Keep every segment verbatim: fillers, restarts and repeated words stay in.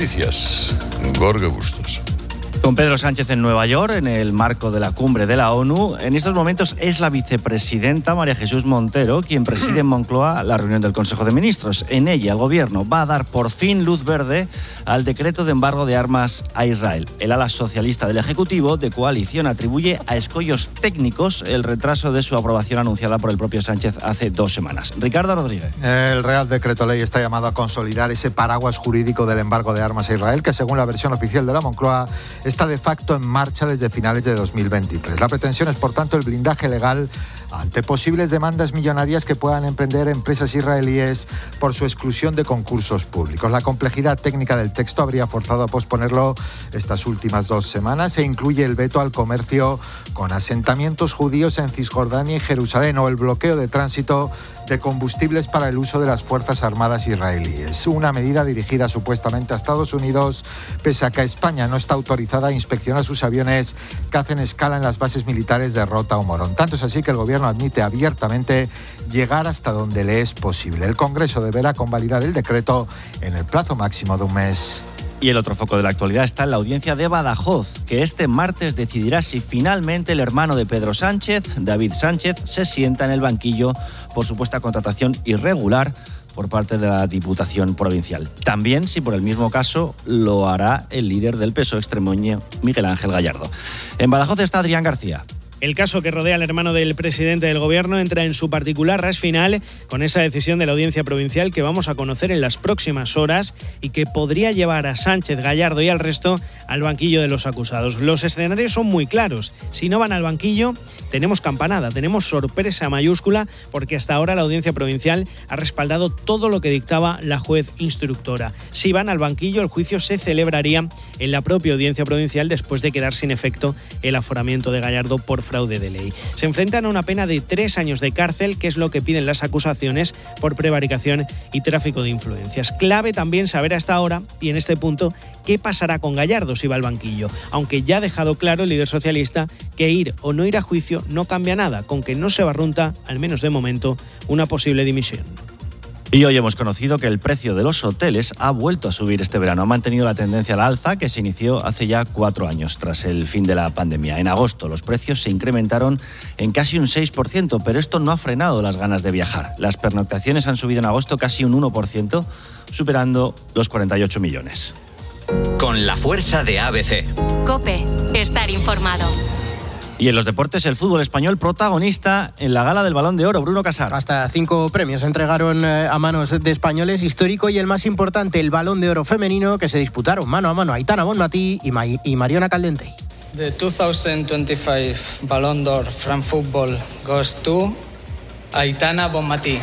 Noticias, Gorka Bustos. Con Pedro Sánchez en Nueva York, en el marco de la cumbre de la ONU, en estos momentos es la vicepresidenta María Jesús Montero quien preside en Moncloa la reunión del Consejo de Ministros. En ella, el Gobierno va a dar por fin luz verde al decreto de embargo de armas a Israel. El ala socialista del Ejecutivo de coalición atribuye a escollos técnicos el retraso de su aprobación anunciada por el propio Sánchez hace dos semanas. Ricardo Rodríguez. El Real Decreto Ley está llamado a consolidar ese paraguas jurídico del embargo de armas a Israel, que según la versión oficial de la Moncloa está de facto en marcha desde finales de dos mil veintitrés. La pretensión es, por tanto, el blindaje legal ante posibles demandas millonarias que puedan emprender empresas israelíes por su exclusión de concursos públicos. La complejidad técnica del texto habría forzado a posponerlo estas últimas dos semanas e incluye el veto al comercio con asentamientos judíos en Cisjordania y Jerusalén o el bloqueo de tránsito de combustibles para el uso de las Fuerzas Armadas israelíes. Una medida dirigida supuestamente a Estados Unidos, pese a que España no está autorizada a inspeccionar sus aviones que hacen escala en las bases militares de Rota o Morón. Tanto es así que el Gobierno admite abiertamente llegar hasta donde le es posible. El Congreso deberá convalidar el decreto en el plazo máximo de un mes. Y el otro foco de la actualidad está en la audiencia de Badajoz, que este martes decidirá si finalmente el hermano de Pedro Sánchez, David Sánchez, se sienta en el banquillo por supuesta contratación irregular por parte de la Diputación Provincial. También, si por el mismo caso, lo hará el líder del P S O E extremeño, Miguel Ángel Gallardo. En Badajoz está Adrián García. El caso que rodea al hermano del presidente del Gobierno entra en su particular ras final con esa decisión de la Audiencia Provincial que vamos a conocer en las próximas horas y que podría llevar a Sánchez, Gallardo y al resto al banquillo de los acusados. Los escenarios son muy claros. Si no van al banquillo, tenemos campanada, tenemos sorpresa mayúscula, porque hasta ahora la Audiencia Provincial ha respaldado todo lo que dictaba la juez instructora. Si van al banquillo, el juicio se celebraría en la propia Audiencia Provincial después de quedar sin efecto el aforamiento de Gallardo por fraude de ley. Se enfrentan a una pena de tres años de cárcel, que es lo que piden las acusaciones por prevaricación y tráfico de influencias. Clave también saber hasta ahora, y en este punto, qué pasará con Gallardo si va al banquillo, aunque ya ha dejado claro el líder socialista que ir o no ir a juicio no cambia nada, con que no se barrunta, al menos de momento, una posible dimisión. Y hoy hemos conocido que el precio de los hoteles ha vuelto a subir este verano. Ha mantenido la tendencia al alza que se inició hace ya cuatro años, tras el fin de la pandemia. En agosto los precios se incrementaron en casi un seis por ciento, pero esto no ha frenado las ganas de viajar. Las pernoctaciones han subido en agosto casi un uno por ciento, superando los cuarenta y ocho millones. Con la fuerza de A B C. COPE. Estar informado. Y en los deportes, el fútbol español protagonista en la gala del Balón de Oro. Bruno Casar. Hasta cinco premios se entregaron a manos de españoles, histórico, y el más importante, el Balón de Oro femenino, que se disputaron mano a mano Aitana Bonmatí y, Ma- y Mariona Caldentey. The two thousand twenty-five Ballon d'Or from Football goes to Aitana Bonmatí.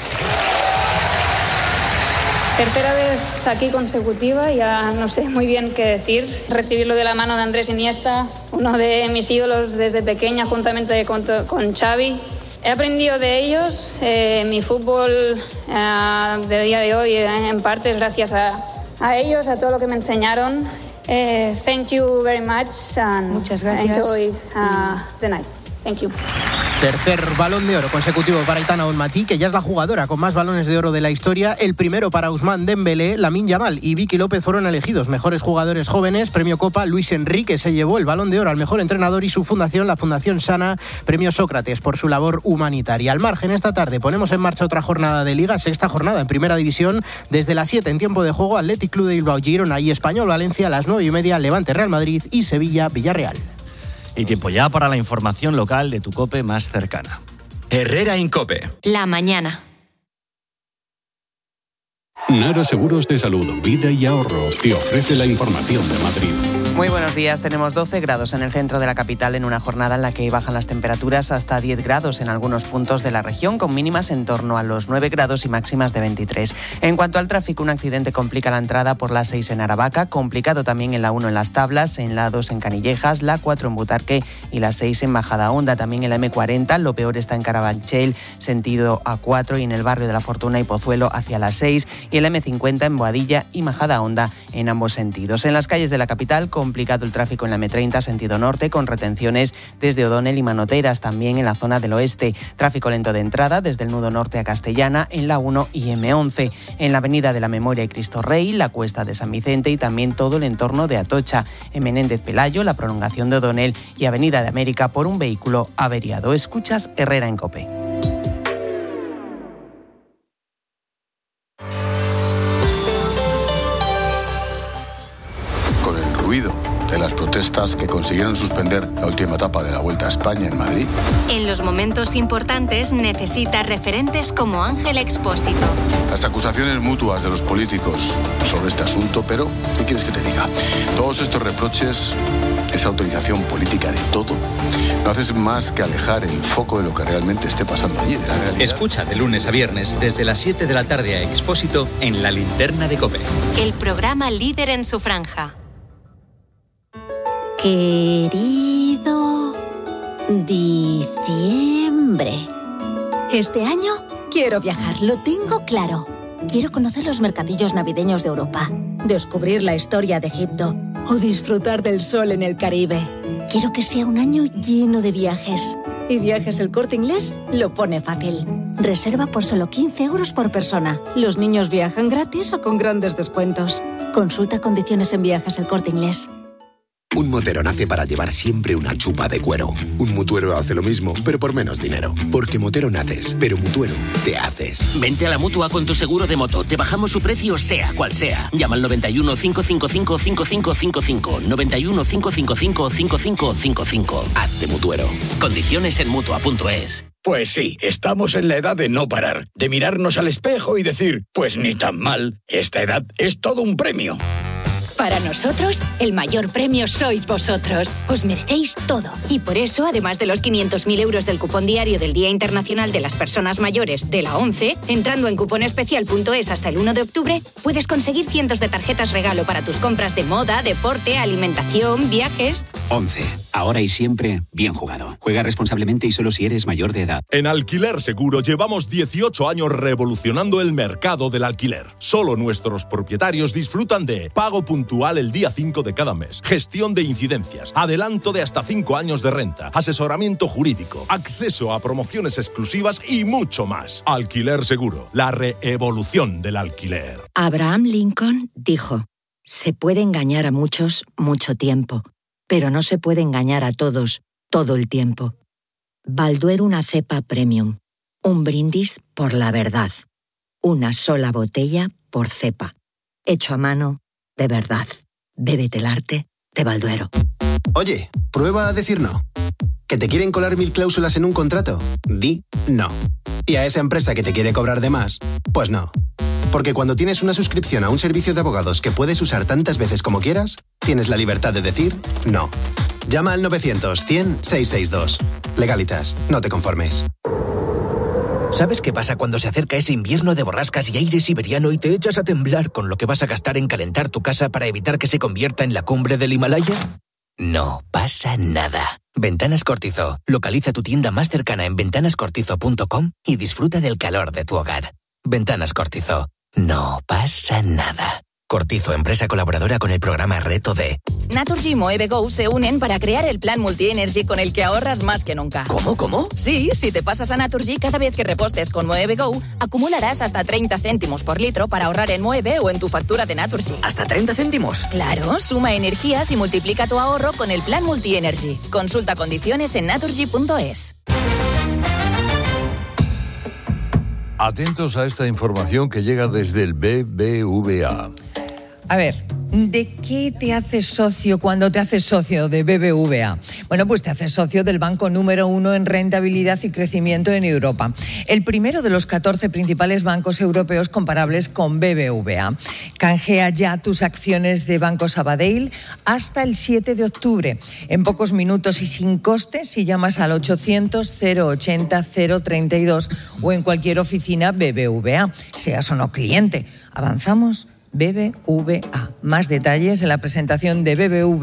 Tercera vez aquí consecutiva, ya no sé muy bien qué decir. Recibirlo de la mano de Andrés Iniesta, uno de mis ídolos desde pequeña, juntamente con, con Xavi. He aprendido de ellos, eh, mi fútbol eh, de día de hoy, eh, en parte es gracias a, a ellos, a todo lo que me enseñaron. Eh, thank you very much and Muchas gracias. Enjoy uh, the night. Thank you. Tercer Balón de Oro consecutivo para Aitana Bonmatí, que ya es la jugadora con más balones de oro de la historia. El primero para Ousmane Dembélé, Lamine Yamal y Vicky López fueron elegidos mejores jugadores jóvenes. Premio Copa, Luis Enrique se llevó el Balón de Oro al mejor entrenador y su fundación, la Fundación Sana, Premio Sócrates por su labor humanitaria. Al margen, esta tarde ponemos en marcha otra jornada de Liga, sexta jornada en Primera División. Desde las siete en tiempo de juego, Athletic Club de Bilbao, Girona y Español Valencia. A las nueve y media, Levante Real Madrid y Sevilla Villarreal. Y tiempo ya para la información local de tu COPE más cercana. Herrera Incope. La mañana. Nara Seguros de Salud, Vida y Ahorro te ofrece la información de Madrid. Muy buenos días. Tenemos doce grados en el centro de la capital en una jornada en la que bajan las temperaturas hasta diez grados en algunos puntos de la región, con mínimas en torno a los nueve grados y máximas de veintitrés. En cuanto al tráfico, un accidente complica la entrada por la seis en Aravaca, complicado también en la uno en Las Tablas, en la dos en Canillejas, la cuatro en Butarque y la seis en Majadahonda. También en la eme cuarenta, lo peor está en Carabanchel, sentido A cuatro, y en el barrio de La Fortuna y Pozuelo hacia la seis. y el eme cincuenta en Boadilla y Majadahonda en ambos sentidos. En las calles de la capital, complicado el tráfico en la eme treinta sentido norte, con retenciones desde O'Donnell y Manoteras, también en la zona del oeste. Tráfico lento de entrada desde el nudo norte a Castellana en la uno y eme once. En la avenida de la Memoria y Cristo Rey, la cuesta de San Vicente y también todo el entorno de Atocha. En Menéndez Pelayo, la prolongación de O'Donnell y Avenida de América por un vehículo averiado. Escuchas Herrera en COPE. Con el ruido de las protestas que consiguieron suspender la última etapa de la Vuelta a España en Madrid. En los momentos importantes necesita referentes como Ángel Expósito. Las acusaciones mutuas de los políticos sobre este asunto, pero ¿qué quieres que te diga? Todos estos reproches, esa autorización política de todo, no haces más que alejar el foco de lo que realmente esté pasando allí, de la realidad. Escucha de lunes a viernes desde las siete de la tarde a Expósito en La Linterna de COPE. El programa líder en su franja. Querido diciembre. Este año quiero viajar, lo tengo claro. Quiero conocer los mercadillos navideños de Europa, descubrir la historia de Egipto o disfrutar del sol en el Caribe. Quiero que sea un año lleno de viajes. Y Viajes El Corte Inglés lo pone fácil. Reserva por solo quince euros por persona. Los niños viajan gratis o con grandes descuentos. Consulta condiciones en Viajes El Corte Inglés. Un motero nace para llevar siempre una chupa de cuero. Un mutuero hace lo mismo, pero por menos dinero. Porque motero naces, pero mutuero te haces. Vente a la Mutua con tu seguro de moto. Te bajamos su precio sea cual sea. Llama al noventa y uno, cinco cinco cinco, cinco cinco cinco cinco. noventa y uno, cinco cinco cinco, cinco cinco cinco cinco. Hazte mutuero. Condiciones en Mutua punto es. Pues sí, estamos en la edad de no parar, de mirarnos al espejo y decir, pues ni tan mal, esta edad es todo un premio. Para nosotros, el mayor premio sois vosotros. Os merecéis todo. Y por eso, además de los quinientos mil euros del cupón diario del Día Internacional de las Personas Mayores de la ONCE, entrando en cuponespecial punto es hasta el uno de octubre, puedes conseguir cientos de tarjetas regalo para tus compras de moda, deporte, alimentación, viajes... ONCE. Ahora y siempre, bien jugado. Juega responsablemente y solo si eres mayor de edad. En Alquiler Seguro llevamos dieciocho años revolucionando el mercado del alquiler. Solo nuestros propietarios disfrutan de pago puntual el día cinco de cada mes, gestión de incidencias, adelanto de hasta cinco años de renta, asesoramiento jurídico, acceso a promociones exclusivas y mucho más. Alquiler Seguro, la reevolución del alquiler. Abraham Lincoln dijo: se puede engañar a muchos mucho tiempo, pero no se puede engañar a todos todo el tiempo. Balduero una cepa premium. Un brindis por la verdad. Una sola botella por cepa. Hecho a mano, de verdad. Bébete el arte de Balduero. Oye, prueba a decir no. ¿Que te quieren colar mil cláusulas en un contrato? Di no. Y a esa empresa que te quiere cobrar de más, pues no. Porque cuando tienes una suscripción a un servicio de abogados que puedes usar tantas veces como quieras, tienes la libertad de decir no. Llama al novecientos, cien, seiscientos sesenta y dos. Legalitas, no te conformes. ¿Sabes qué pasa cuando se acerca ese invierno de borrascas y aire siberiano y te echas a temblar con lo que vas a gastar en calentar tu casa para evitar que se convierta en la cumbre del Himalaya? No pasa nada. Ventanas Cortizo. Localiza tu tienda más cercana en ventanas cortizo punto com y disfruta del calor de tu hogar. Ventanas Cortizo. No pasa nada. Cortizo, empresa colaboradora con el programa Reto D. Naturgy y Moeve Go se unen para crear el plan Multi-Energy con el que ahorras más que nunca. ¿Cómo, cómo? Sí, si te pasas a Naturgy, cada vez que repostes con Moeve Go, acumularás hasta treinta céntimos por litro para ahorrar en Moeve o en tu factura de Naturgy. ¿Hasta treinta céntimos? Claro, suma energías y multiplica tu ahorro con el plan Multi-Energy. Consulta condiciones en naturgy punto es. Atentos a esta información que llega desde el B B V A. A ver, ¿de qué te haces socio cuando te haces socio de B B V A? Bueno, pues te haces socio del banco número uno en rentabilidad y crecimiento en Europa. El primero de los catorce principales bancos europeos comparables con B B V A. Canjea ya tus acciones de Banco Sabadell hasta el siete de octubre. En pocos minutos y sin coste si llamas al ochocientos, cero ochenta, cero treinta y dos o en cualquier oficina B B V A, seas o no cliente. ¿Avanzamos? B B V A. Más detalles en la presentación de B B V A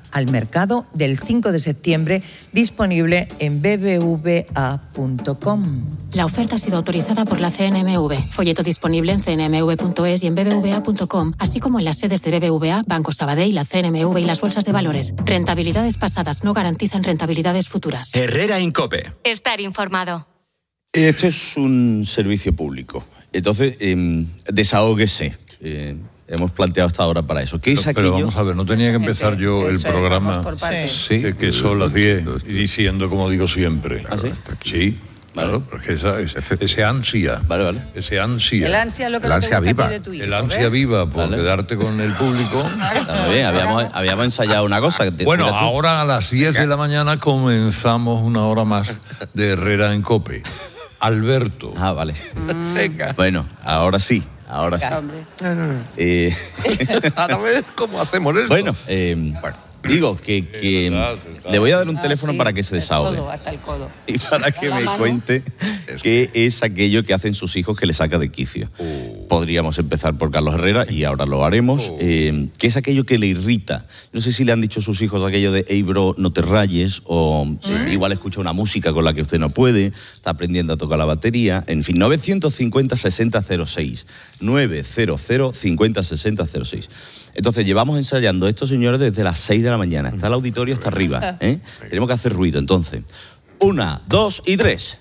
al mercado del cinco de septiembre, disponible en b b v a punto com. La oferta ha sido autorizada por la C N M V. Folleto disponible en c n m v punto es y en b b v a punto com, así como en las sedes de B B V A, Banco Sabadell, la C N M V y las bolsas de valores. Rentabilidades pasadas no garantizan rentabilidades futuras. Herrera Incope. Estar informado. Esto es un servicio público. Entonces, eh, desahóguese. Eh, hemos planteado hasta ahora para eso. ¿Qué es pero, aquello? pero vamos a ver, no tenía que empezar Sí, yo el eso es, programa, vamos por partes. sí, que, que son las diez, diciendo como digo siempre. ¿Ah, sí? Sí, claro, porque esa, esa, ese ansia, vale, vale. ese ansia. El ansia lo que el no te ansia gusta viva. a ti de tu hijo, El ansia ¿ves? viva por Vale. quedarte con el público. Está muy bien, habíamos, habíamos ensayado una cosa. que te- Bueno, mira tú. ahora a las diez de la mañana comenzamos una hora más de Herrera en Cope. Alberto. Ah, vale. Venga. Bueno, ahora sí, ahora sí. Eh, A ver cómo hacemos esto. bueno, eh, digo que, que le voy a dar un teléfono para que se desahogue. Todo, hasta el codo. Y para que la me mano. cuente qué es aquello que hacen sus hijos que le saca de quicio. Podríamos empezar por Carlos Herrera y ahora lo haremos. Eh, ¿Qué es aquello que le irrita? No sé si le han dicho sus hijos aquello de hey bro, no te rayes, o eh, igual escucha una música con la que usted no puede, está aprendiendo a tocar la batería. En fin, novecientos cincuenta sesenta cero seis. novecientos cincuenta sesenta cero seis. Entonces, llevamos ensayando esto, señores, desde las seis de la mañana. Está el auditorio hasta arriba. ¿eh? Tenemos que hacer ruido, entonces. Una, dos y tres.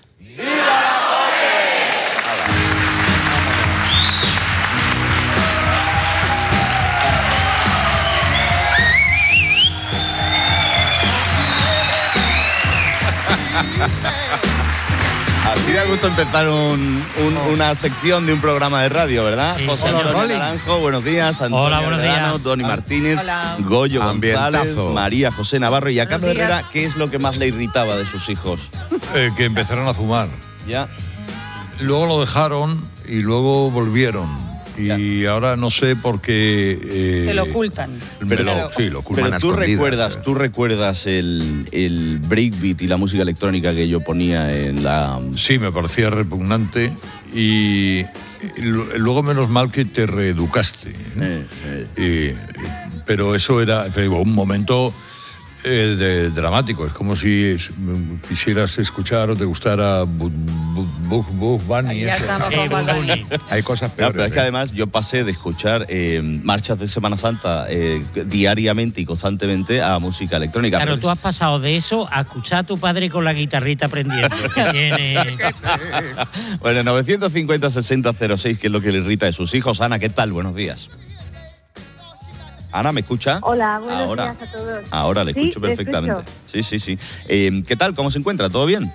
Así da gusto empezar un, un, una sección de un programa de radio, ¿verdad? Sí, José señor. Antonio Naranjo, buenos días. Antonio Hola, buenos Verdano, días. Tony Martínez, Hola. Goyo González, Ambientazo. María José Navarro y a Buenos Carlos días. Herrera. ¿Qué es lo que más le irritaba de sus hijos? Eh, que empezaron a fumar. Ya. Luego lo dejaron y luego volvieron. Y ahora no sé por qué... eh, Te lo ocultan. me Pero- lo- sí, lo ocultan. Pero tú escondidas, recuerdas, eh. tú recuerdas el, el breakbeat y la música electrónica que yo ponía en la... Sí, me parecía repugnante y, y lu- luego menos mal que te reeducaste. ¿no? Eh, eh. Y- pero eso era te digo, un momento eh, de- dramático. Es como si es- quisieras escuchar o te gustara Bu- Bu- Bu- Bugs Bunny. Ya eso. estamos Eh, con Bad Bunny. Hay cosas No, peores. pero es que ¿eh? además yo pasé de escuchar eh, marchas de Semana Santa eh, diariamente y constantemente a música electrónica. Claro, Pero tú has pasado de eso a escuchar a tu padre con la guitarrita aprendiendo. Que tiene... Bueno, novecientos cincuenta sesenta cero seis, que es lo que le irrita de sus hijos. Ana, ¿qué tal? Buenos días. Ana, ¿me escucha? Hola, buenos Ahora. días a todos. Ahora le Sí, escucho te perfectamente. escucho. Sí, sí, sí. Eh, ¿Qué tal? ¿Cómo se encuentra? ¿Todo bien?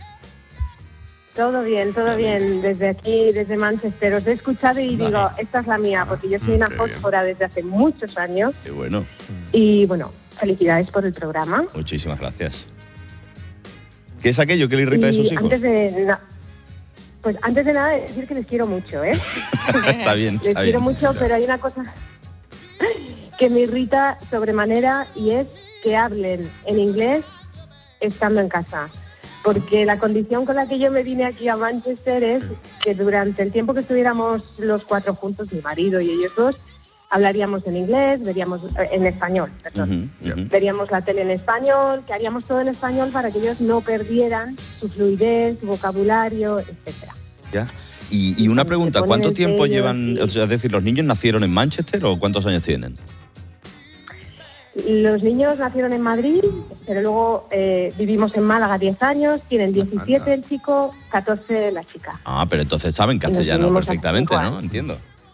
Todo bien, todo bien. Desde aquí, desde Manchester, os he escuchado y Vale. digo, esta es la mía, porque yo soy Mm, una qué bien. fósfora desde hace muchos años. Qué bueno. Y bueno, felicidades por el programa. Muchísimas gracias. ¿Qué es aquello que le irrita de Y sus hijos? antes de na- pues antes de nada decir que les quiero mucho, ¿eh? Está bien, Les está quiero bien. mucho, pero hay una cosa que me irrita sobremanera y es que hablen en inglés estando en casa. Porque la condición con la que yo me vine aquí a Manchester es que durante el tiempo que estuviéramos los cuatro juntos, mi marido y ellos dos, hablaríamos en inglés, veríamos eh, en español, perdón. Ujú, ujú. Veríamos la tele en español, que haríamos todo en español para que ellos no perdieran su fluidez, su vocabulario, etcétera. Ya. Y, y una pregunta, ponen ¿cuánto entre tiempo ellos llevan? y- O sea, es decir, ¿los niños nacieron en Manchester o cuántos años tienen? Los niños nacieron en Madrid, pero luego eh, vivimos en Málaga diez años, tienen diecisiete el chico, catorce la chica. Ah, pero entonces saben castellano tenemos hace perfectamente, cinco ¿no? años. Entiendo.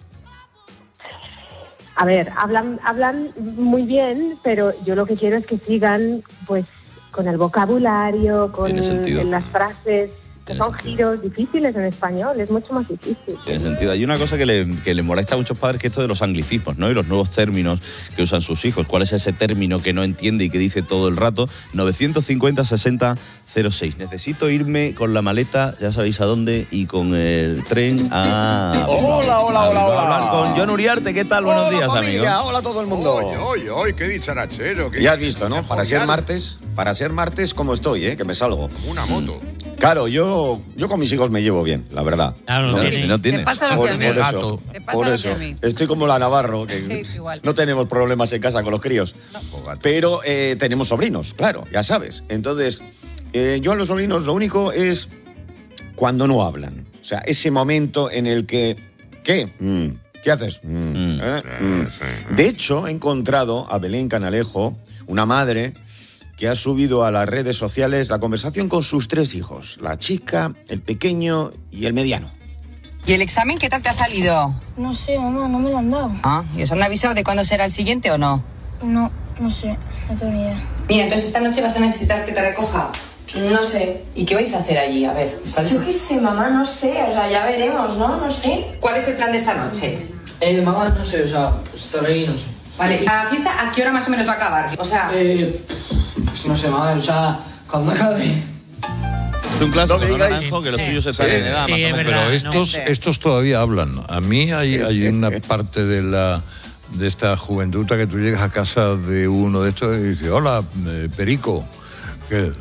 A ver, hablan, hablan muy bien, pero yo lo que quiero es que sigan pues con el vocabulario, con Tiene sentido. las frases, que Tiene son sentido. giros difíciles en español, es mucho más difícil. Tiene sentido. Hay una cosa que le, que le molesta a muchos padres, que es esto de los anglicismos, ¿no? Y los nuevos términos que usan sus hijos. ¿Cuál es ese término que no entiende y que dice todo el rato? novecientos cincuenta sesenta cero seis. Necesito irme con la maleta, ya sabéis a dónde, y con el tren a... Hola, hola, a- hola, a hola. hablar con John Uriarte. ¿Qué tal? Buenos Hola, días, familia, amigo. hola a todo el mundo. Oye, oye, oye, qué dicharachero. qué- Ya has visto, ¿no? qué Para ser jovial. martes, para ser martes, ¿cómo estoy, eh? Que me salgo. Una moto. Claro, yo, yo con mis hijos me llevo bien, la verdad. Claro, no, no tiene. No tiene. Te pasa lo Por, que a mí. por eso, Te pasa por lo eso. que a mí. Estoy como la Navarro, que Sí, igual. no tenemos problemas en casa con los críos. Pero eh, tenemos sobrinos, claro, ya sabes. Entonces, eh, yo a los sobrinos lo único es cuando no hablan. O sea, ese momento en el que... ¿Qué? Mm, ¿Qué haces? Mm, ¿eh? Mm. De hecho, he encontrado a Belén Canalejo, una madre que ha subido a las redes sociales la conversación con sus tres hijos, la chica, el pequeño y el mediano. ¿Y el examen qué tal te ha salido? No sé, mamá, no me lo han dado. Ah, ¿y os han avisado de cuándo será el siguiente o no? No, no sé, no tengo ni idea. Mira, entonces esta noche vas a necesitar que te recoja. No sé. ¿Y qué vais a hacer allí? A ver, ¿sabes? Yo qué sé, mamá, no sé, o sea, ya veremos, ¿no? No sé. ¿Cuál es el plan de esta noche? Eh, mamá, no sé, o sea, pues estar ahí, no sé. Vale, ¿y la fiesta a qué hora más o menos va a acabar? O sea... Eh, pues no sé, mamá, o sea, cuando acabe... Es un clásico, ¿no, Naranjo? Que los tuyos están en edad, más o menos. Pero estos, estos todavía hablan. A mí hay, hay una parte de la de esta juventud que tú llegas a casa de uno de estos y dices, hola, eh, Perico. Que, uh,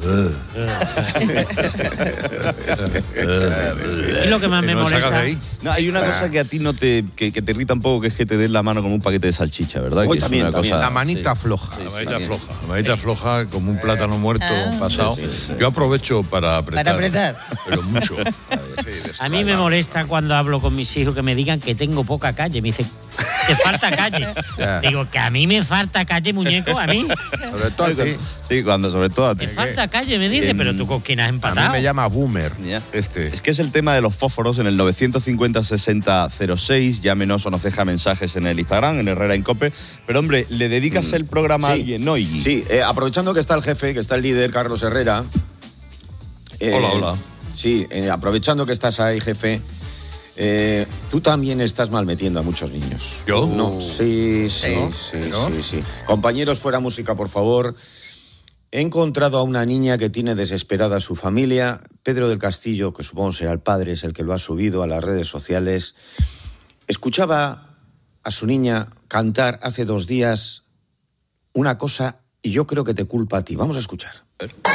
Es lo que más me no molesta. sacas de ahí. No, hay una cosa que a ti no te, que, que te irrita un poco, que es que te den la mano con un paquete de salchicha, ¿verdad? Hoy Que es también, una también. cosa- La manita sí. floja. La manita floja, la manita floja como un plátano muerto pasado. Yo aprovecho para apretar. Para apretar. Pero mucho. A mí me molesta cuando hablo con mis hijos que me digan que tengo poca calle. Me dicen, te falta calle. Ya. Digo, que a mí me falta calle, muñeco, a mí. Sobre todo a ti. Sí, cuando, sobre todo a ti. Te falta calle, me dice, En- pero tú con quién has A empatado. mí me llama boomer. Ya. Este. Es que es el tema de los fósforos en el nueve cinco cero sesenta cero seis. Llámenos o nos deja mensajes en el Instagram, en Herrera en Cope. Pero, hombre, ¿le dedicas el programa a Sí. alguien, no, Iggy? Sí, eh, aprovechando que está el jefe, que está el líder, Carlos Herrera. eh, Hola, hola. Sí, eh, aprovechando que estás ahí, jefe. eh, tú también estás mal metiendo a muchos niños. ¿Yo? No, sí, sí, ¿No? sí, ¿No? sí, sí. Compañeros, fuera música, por favor. He encontrado a una niña que tiene desesperada a su familia. Pedro del Castillo, que supongo será el padre, es el que lo ha subido a las redes sociales. Escuchaba a su niña cantar hace dos días una cosa y yo creo que te culpa a ti. Vamos a escuchar.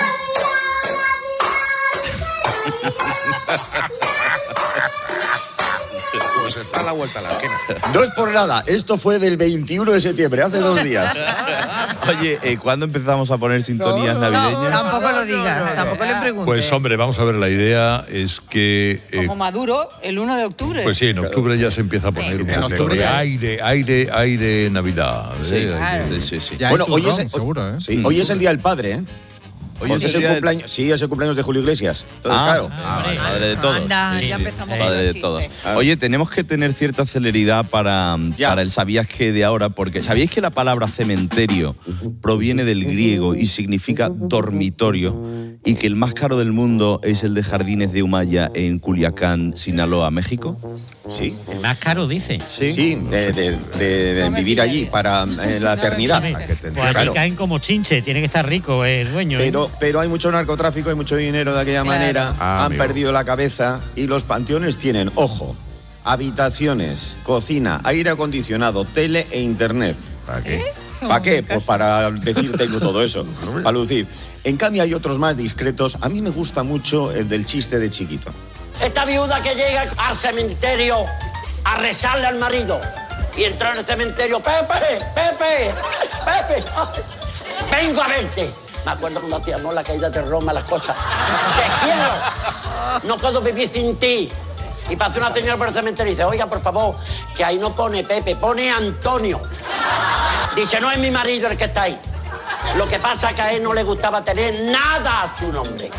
Pues está a la vuelta a la esquina. No es por nada, esto fue del veintiuno de septiembre, hace dos días. Oye, eh, ¿cuándo empezamos a poner sintonías navideñas? Tampoco lo digas, tampoco le preguntes. Pues hombre, vamos a ver, la idea es que... eh, Como Maduro, el uno de octubre. pues sí, en octubre ya se empieza a poner un En poco octubre de ya. aire, aire, aire Navidad. Sí, ¿eh? claro. sí, sí, sí. Ya Bueno, hay hoy es, turrón, seguro, ¿eh? sí, hoy es el Día del Padre, ¿eh? Hoy es, el el día del- cumpleaños, sí, es el cumpleaños de Julio Iglesias. Entonces, Ah, claro. ah, padre de todos. Anda, Sí, ya sí. empezamos con Padre los de chistes. todos. Oye, tenemos que tener cierta celeridad para, Ya. para el sabías que de ahora, porque ¿sabíais que la palabra cementerio proviene del griego y significa dormitorio? Y que el más caro del mundo es el de Jardines de Humaya en Culiacán, Sinaloa, México. Sí. El más caro, dice. Sí, de, de- de- de vivir allí para eh, la eternidad. Pues allí Claro. caen como chinche, tiene que estar rico el dueño. ¿eh? Pero, pero hay mucho narcotráfico, hay mucho dinero de aquella Claro. manera, Ah, han amigo. perdido la cabeza y los panteones tienen, ojo, habitaciones, cocina, aire acondicionado, tele e internet. ¿Para qué? ¿Para qué? Pues para decir tengo todo eso, para lucir. En cambio hay otros más discretos. A mí me gusta mucho el del chiste de chiquito. Esta viuda que llega al cementerio a rezarle al marido y entra en el cementerio, Pepe, Pepe, Pepe, ay, vengo a verte. Me acuerdo cuando hacíamos la caída de Roma, las cosas. Te quiero, no puedo vivir sin ti. Y pasó una señora por el cementerio y dice, oiga, por favor, que ahí no pone Pepe, pone Antonio. Dice, no es mi marido el que está ahí. Lo que pasa es que a él no le gustaba tener nada a su nombre.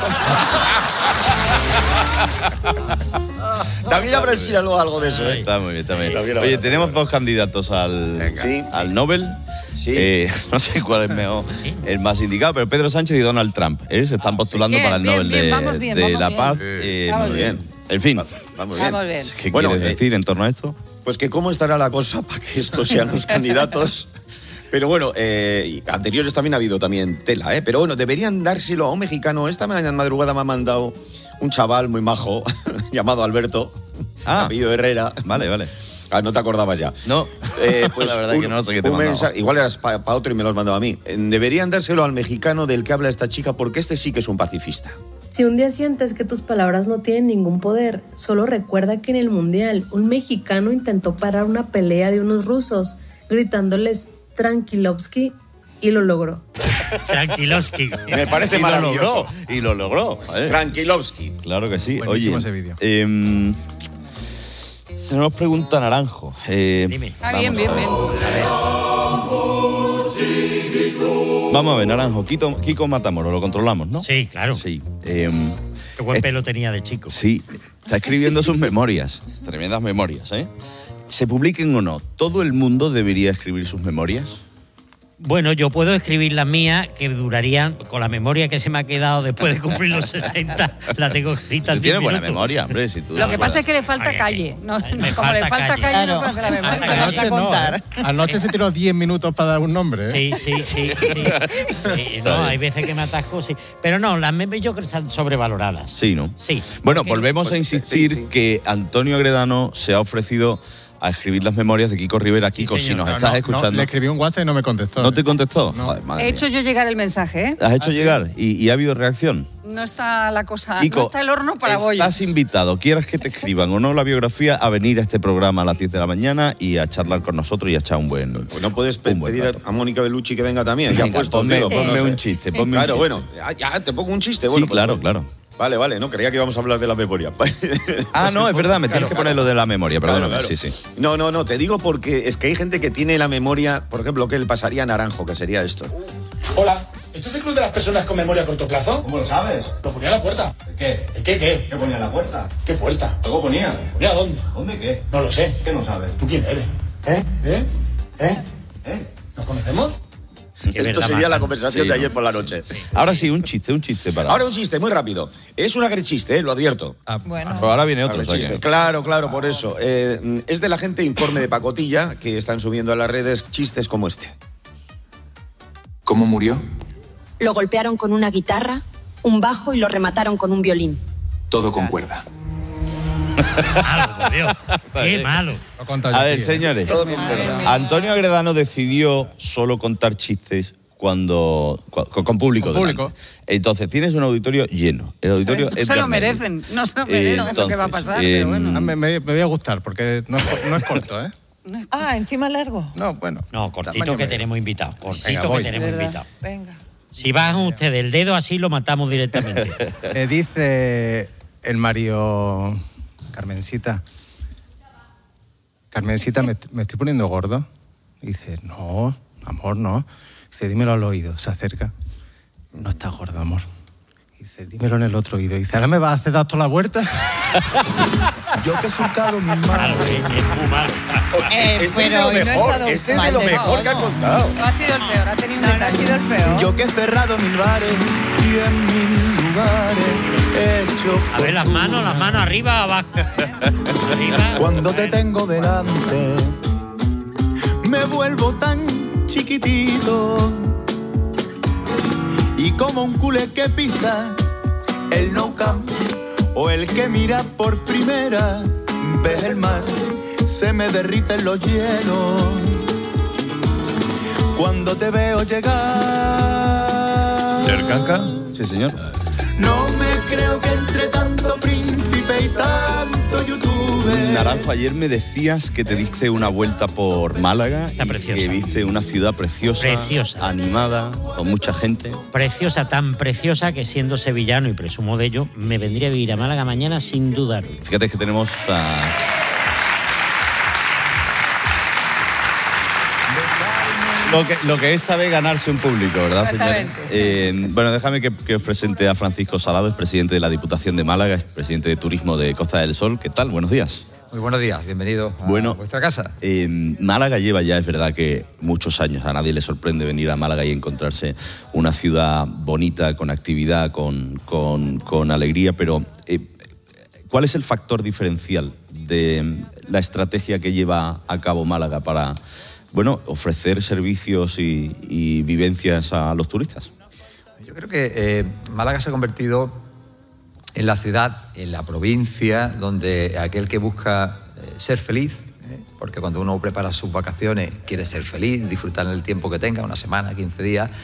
También habrá en Sinaloa algo de eso, ¿eh? Está muy bien, está muy bien. También habrá. Oye, tenemos dos candidatos al, Sí. al Nobel. Sí. Eh, no sé cuál es mejor, el más indicado, pero Pedro Sánchez y Donald Trump ¿eh? se están postulando Bien, para el bien, Nobel bien, de, vamos bien, de vamos la bien. Paz. Sí. Eh, Vamos muy bien. bien. En fin, Vamos bien. Vamos bien. ¿qué Bueno, quieres eh, decir en torno a esto? Pues que cómo estará la cosa para que estos sean los candidatos. Pero bueno, eh, y anteriores también ha habido también tela, ¿eh? Pero bueno, deberían dárselo a un mexicano. Esta mañana madrugada me ha mandado un chaval muy majo llamado Alberto, Ah. apellido Herrera. Vale, vale. Ah, no te acordabas ya. No, Eh, pues la verdad un, que no lo sé qué te un mandaba. mensaje- igual eras para otro y me lo has mandado a mí. Eh, Deberían dárselo al mexicano del que habla esta chica porque este sí que es un pacifista. Si un día sientes que tus palabras no tienen ningún poder, solo recuerda que en el Mundial un mexicano intentó parar una pelea de unos rusos, gritándoles Tranquilovsky, y lo logró. Tranquilovsky. Me parece Y lo maravilloso. logró, y lo logró. ¿eh? Tranquilovsky. Claro que sí. Buenísimo Oye, ese vídeo. eh, se nos pregunta Naranjo. Eh, Dime. Ah, bien, bien, bien. Vamos a ver, Naranjo. Kiko, Kiko Matamoros, lo controlamos, ¿no? Sí, claro. Sí. Eh, Qué buen es- pelo tenía de chico. Sí, está escribiendo sus memorias. Tremendas memorias, ¿eh? Se publiquen o no, ¿todo el mundo debería escribir sus memorias? Bueno, yo puedo escribir las mías que durarían, con la memoria que se me ha quedado después de cumplir los sesenta, la tengo escrita en Tú diez tienes buena minutos. memoria, hombre. Si tú Lo que pasa es que le falta calle. No, Me como le falta falta calle. calle, no Claro. puede hacer la memoria. Anoche, no, ¿eh? Anoche se tiró diez minutos para dar un nombre, ¿eh? Sí, sí, sí, sí. Eh, no, hay veces que me atasco, sí. Pero no, las memes yo creo que están sobrevaloradas. Sí, ¿no? Sí. Bueno, porque- volvemos a insistir que Antonio Agredano se ha ofrecido a escribir las memorias de Kiko Rivera. Kiko, si nos No, estás no, escuchando. no, le escribí un WhatsApp y no me contestó. ¿No te contestó? Joder, madre He hecho yo llegar el mensaje, ¿eh? mía. ¿Has hecho llegar? ¿Y, y ha habido reacción? No está la cosa, Kiko, no está el horno para bollos. Estás invitado, quieras que te escriban o no la biografía, a venir a este programa a las diez de la mañana y a charlar con nosotros y a echar un buen. Pues no puedes pe- un buen pedir a, rato. a Mónica Bellucci que venga también. Ya Venga, puesto ponme- dedo, pues, ponme no un sé. chiste, ponme un Claro, chiste. bueno, ya, ya, te pongo un chiste. Bueno, Sí, pues, claro, pues, claro. Vale, vale, no creía que íbamos a hablar de la memoria. Ah, no, es verdad, me tienes que poner lo de la memoria, Claro, perdóname. claro. Sí, sí. No, no, no, te digo porque es que hay gente que tiene la memoria, por ejemplo, que le pasaría a Naranjo, que sería esto. Hola, ¿este es el club de las personas con memoria a corto plazo? ¿Cómo lo sabes? Lo ponía en la puerta. ¿Qué? ¿Qué qué? ¿Qué ponía en la puerta? ¿Qué puerta? ¿Algo ponía? ¿Ponía dónde? ¿Dónde qué? No lo sé. ¿Qué no sabes? ¿Tú quién eres? ¿Eh? ¿Eh? ¿Eh? ¿Eh? ¿Nos conocemos? Esto sería la conversación Sí, de ¿no? ayer por la noche. Ahora sí, un chiste, un chiste para. Ahora un chiste, muy rápido. Es un agrechiste, eh, lo advierto. Bueno. Pues ahora viene otro. o sea Agrechiste. que- Claro, claro, por eso. Eh, es de la gente Informe de Pacotilla, que están subiendo a las redes chistes como este. ¿Cómo murió? Lo golpearon con una guitarra, un bajo y lo remataron con un violín. Todo con cuerda. Malo, por Dios. Qué malo. A ver, señores. Antonio Agredano decidió solo contar chistes cuando con, con público. Con público. delante. Entonces, tienes un auditorio lleno. El auditorio No es se lo Edgar Medley. merecen, no se lo merecen lo que va a Entonces, pasar, eh, pero bueno. Ah, me, me- me voy a gustar porque no es, no es corto, ¿eh? Ah, encima largo. No, bueno. No, cortito Tamaño que medio. tenemos invitado. Cortito Venga, que voy. tenemos ¿Verdad? invitado. Venga. Si bajan ustedes el dedo así, lo matamos directamente. Me dice el Mario Carmencita. Carmencita, ¿me, me estoy poniendo gordo? Y dice, no, amor, no. Dice, dímelo al oído. Se acerca. No estás gordo, amor. Y dice, dímelo en el otro oído. Y dice, ¿ahora me vas a hacer dar toda la vuelta? Yo que he surcado mis manos. Eh, Este es de pero lo hoy no he mejor, estado este es mal de lo del mejor que ha todo. contado. No ha sido el peor, ha tenido un No, no ha detalle. sido el peor. Yo que he cerrado mil bares y en mil lugares he hecho A ver, las manos, las manos arriba, abajo. Arriba. Cuando te tengo delante, me vuelvo tan chiquitito. Y como un culé que pisa el no camp, o el que mira por primera vez el mar, se me derriten los hielos. Cuando te veo llegar, ¿Cercanca? Sí, señor. no me creo que entre tanto príncipe y tanto youtuber. Naranjo, ayer me decías que te diste una vuelta por Málaga. Está y preciosa. Que viste una ciudad preciosa, Preciosa. animada, con mucha gente. Preciosa, tan preciosa que siendo sevillano, y presumo de ello, me vendría a vivir a Málaga mañana sin dudar. Fíjate que tenemos a... Lo que, lo que es saber ganarse un público, ¿verdad, señores? Exactamente. Eh, bueno, déjame que, que os presente a Francisco Salado, es presidente de la Diputación de Málaga, es presidente de Turismo de Costa del Sol. ¿Qué tal? Buenos días. Muy buenos días, bienvenido a Bueno, vuestra casa. Eh, Málaga lleva ya, es verdad que muchos años, a nadie le sorprende venir a Málaga y encontrarse una ciudad bonita, con actividad, con, con, con alegría, pero eh, ¿cuál es el factor diferencial de la estrategia que lleva a cabo Málaga para, bueno, ofrecer servicios y, y vivencias a los turistas? Yo creo que eh, Málaga se ha convertido en la ciudad, en la provincia, donde aquel que busca eh, ser feliz, ¿eh? Porque cuando uno prepara sus vacaciones quiere ser feliz, disfrutar el tiempo que tenga, una semana, quince días,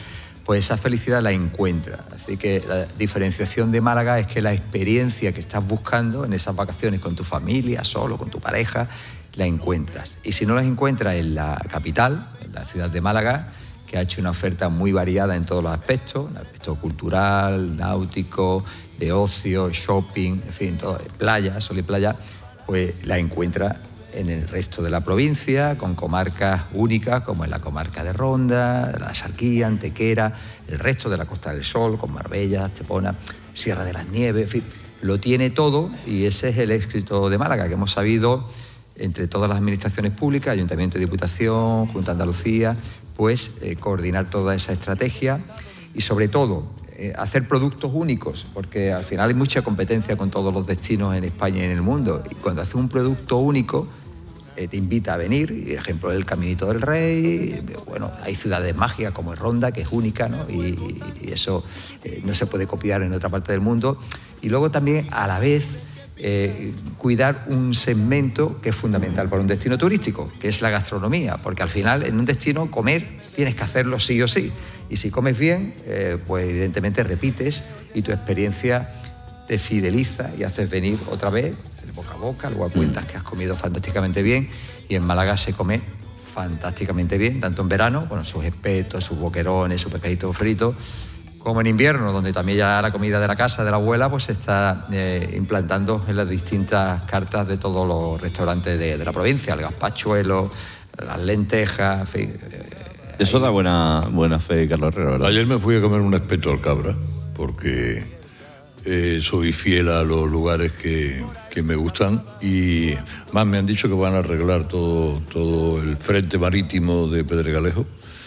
pues esa felicidad la encuentra. Así que la diferenciación de Málaga es que la experiencia que estás buscando en esas vacaciones con tu familia, solo, con tu pareja, la encuentras. Y si no las encuentras en la capital, en la ciudad de Málaga, que ha hecho una oferta muy variada en todos los aspectos, el aspecto cultural, náutico, de ocio, shopping, en fin, todo, playa, sol y playa, pues la encuentras en el resto de la provincia, con comarcas únicas como en la comarca de Ronda, la Sarquía, Antequera, el resto de la Costa del Sol, con Marbella, Estepona, Sierra de las Nieves, en fin, lo tiene todo y ese es el éxito de Málaga, que hemos sabido entre todas las administraciones públicas, Ayuntamiento y Diputación, Junta de Andalucía, pues eh, coordinar toda esa estrategia y sobre todo eh, hacer productos únicos, porque al final hay mucha competencia con todos los destinos en España y en el mundo, y cuando haces un producto único eh, te invita a venir, y ejemplo el Caminito del Rey, bueno, hay ciudades mágicas como Ronda, que es única, ¿no? y, y eso eh, no se puede copiar en otra parte del mundo, y luego también a la vez Eh, cuidar un segmento que es fundamental para un destino turístico, que es la gastronomía, porque al final en un destino comer tienes que hacerlo sí o sí, y si comes bien, eh, pues evidentemente repites y tu experiencia te fideliza y haces venir otra vez, el boca a boca, luego cuentas que has comido fantásticamente bien, y en Málaga se come fantásticamente bien, tanto en verano, con sus espetos, sus boquerones, sus pescaditos fritos, como en invierno, donde también ya la comida de la casa, de la abuela, pues se está eh, implantando en las distintas cartas de todos los restaurantes de, de la provincia, el gazpachuelo, las lentejas, en fin. Eh, Eso ahí. da buena, buena fe, Carlos Herrera, ¿verdad? Ayer me fui a comer un espeto al Cabra, porque eh, soy fiel a los lugares que, que me gustan, y más me han dicho que van a arreglar todo, todo el frente marítimo de Pedregalejo.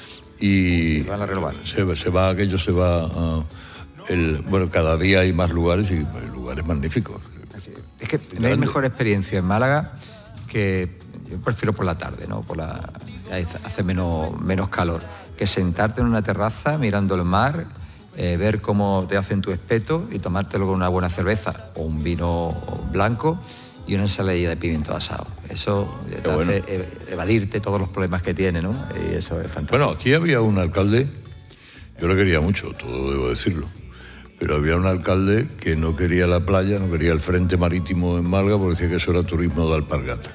Y sí, van a renovar. Se, se va, aquello se va a, el, bueno, cada día hay más lugares y lugares magníficos. Así es. Es que no hay mejor experiencia en Málaga que yo prefiero por la tarde, ¿no? Por la, hace menos, menos calor, que sentarte en una terraza mirando el mar, eh, ver cómo te hacen tu espeto y tomártelo con una buena cerveza o un vino blanco y una ensaladilla de pimiento asado. Eso te hace bueno. evadirte todos los problemas que tiene, ¿no? Y eso es fantástico. Bueno, aquí había un alcalde, yo le quería mucho, todo debo decirlo, pero había un alcalde que no quería la playa, no quería el frente marítimo en Málaga porque decía que eso era turismo de alpargata.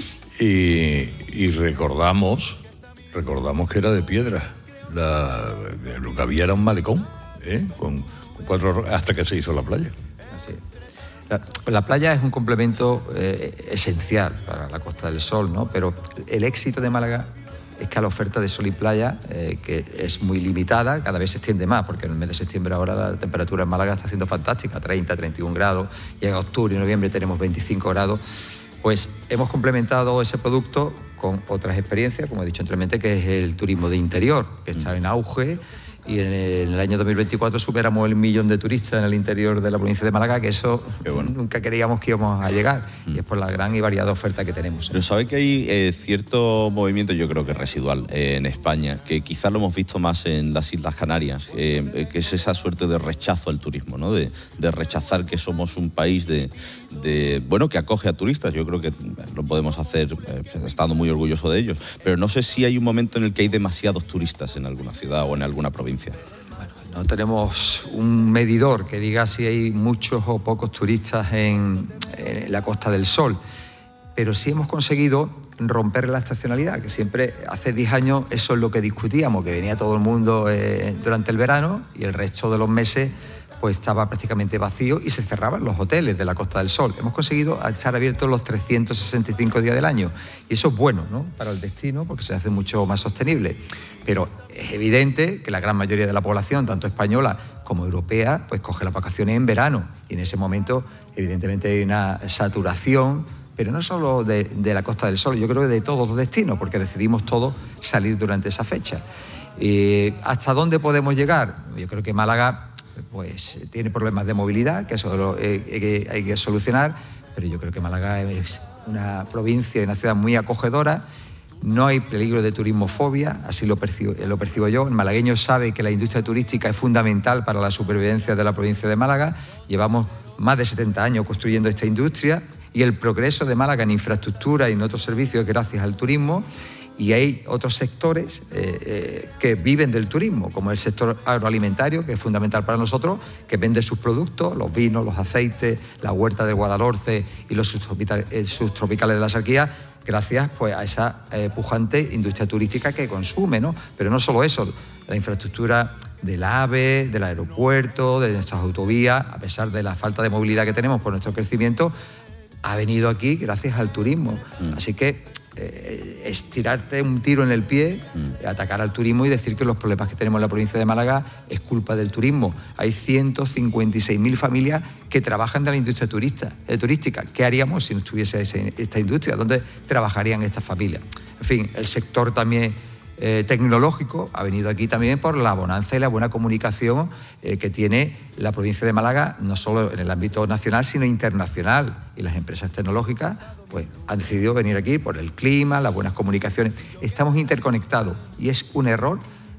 Y, y recordamos, recordamos que era de piedra. La, lo que había era un malecón, ¿eh? con, con cuatro, hasta que se hizo la playa. Así es. La, la playa es un complemento eh, esencial para la Costa del Sol, ¿no? Pero el éxito de Málaga es que a la oferta de sol y playa, eh, que es muy limitada, cada vez se extiende más, porque en el mes de septiembre ahora la temperatura en Málaga está siendo fantástica, treinta, treinta y un grados, llega octubre y noviembre tenemos veinticinco grados, pues hemos complementado ese producto con otras experiencias, como he dicho anteriormente, que es el turismo de interior, que está en auge. Y en el, en el año dos mil veinticuatro superamos el millón de turistas en el interior de la provincia de Málaga, que eso bueno. nunca creíamos que íbamos a llegar, mm. y es por la gran y variada oferta que tenemos. Pero sabe que hay eh, cierto movimiento, yo creo que residual, eh, en España, que quizás lo hemos visto más en las Islas Canarias, eh, que es esa suerte de rechazo al turismo, ¿no? De, de rechazar que somos un país de, de, bueno, que acoge a turistas. Yo creo que lo podemos hacer eh, estando muy orgulloso de ellos, pero no sé si hay un momento en el que hay demasiados turistas en alguna ciudad o en alguna provincia. Bueno, no tenemos un medidor que diga si hay muchos o pocos turistas en, en la Costa del Sol, pero sí hemos conseguido romper la estacionalidad, que siempre hace diez años eso es lo que discutíamos, que venía todo el mundo eh, durante el verano y el resto de los meses pues estaba prácticamente vacío y se cerraban los hoteles de la Costa del Sol. Hemos conseguido estar abiertos los trescientos sesenta y cinco días del año, y eso es bueno, ¿no?, para el destino, porque se hace mucho más sostenible. Pero es evidente que la gran mayoría de la población, tanto española como europea, pues coge las vacaciones en verano, y en ese momento evidentemente hay una saturación, pero no solo de, de la Costa del Sol, yo creo que de todos los destinos, porque decidimos todos salir durante esa fecha. Eh, ¿Hasta dónde podemos llegar? Yo creo que Málaga pues tiene problemas de movilidad, que eso lo, eh, que hay que solucionar, pero yo creo que Málaga es una provincia y una ciudad muy acogedora, no hay peligro de turismofobia, así lo percibo, lo percibo yo. El malagueño sabe que la industria turística es fundamental para la supervivencia de la provincia de Málaga, llevamos más de setenta años construyendo esta industria, y el progreso de Málaga en infraestructura y en otros servicios es gracias al turismo. Y hay otros sectores eh, eh, que viven del turismo, como el sector agroalimentario, que es fundamental para nosotros, que vende sus productos, los vinos, los aceites, la huerta de Guadalhorce y los subtropicales, eh, subtropicales de la Sarquía, gracias pues, a esa eh, pujante industria turística que consume, ¿no? Pero no solo eso, la infraestructura del AVE, del aeropuerto, de nuestras autovías, a pesar de la falta de movilidad que tenemos por nuestro crecimiento, ha venido aquí gracias al turismo. Mm. Así que eh, es tirarte un tiro en el pie, mm. atacar al turismo y decir que los problemas que tenemos en la provincia de Málaga es culpa del turismo. Hay ciento cincuenta y seis mil familias que trabajan de la industria turista, eh, turística. ¿Qué haríamos si no estuviese ese, esta industria? ¿Dónde trabajarían estas familias? En fin, el sector también Eh, tecnológico ha venido aquí también por la bonanza y la buena comunicación eh, que tiene la provincia de Málaga, no solo en el ámbito nacional, sino internacional. Y las empresas tecnológicas pues, han decidido venir aquí por el clima, las buenas comunicaciones. Estamos interconectados y es un error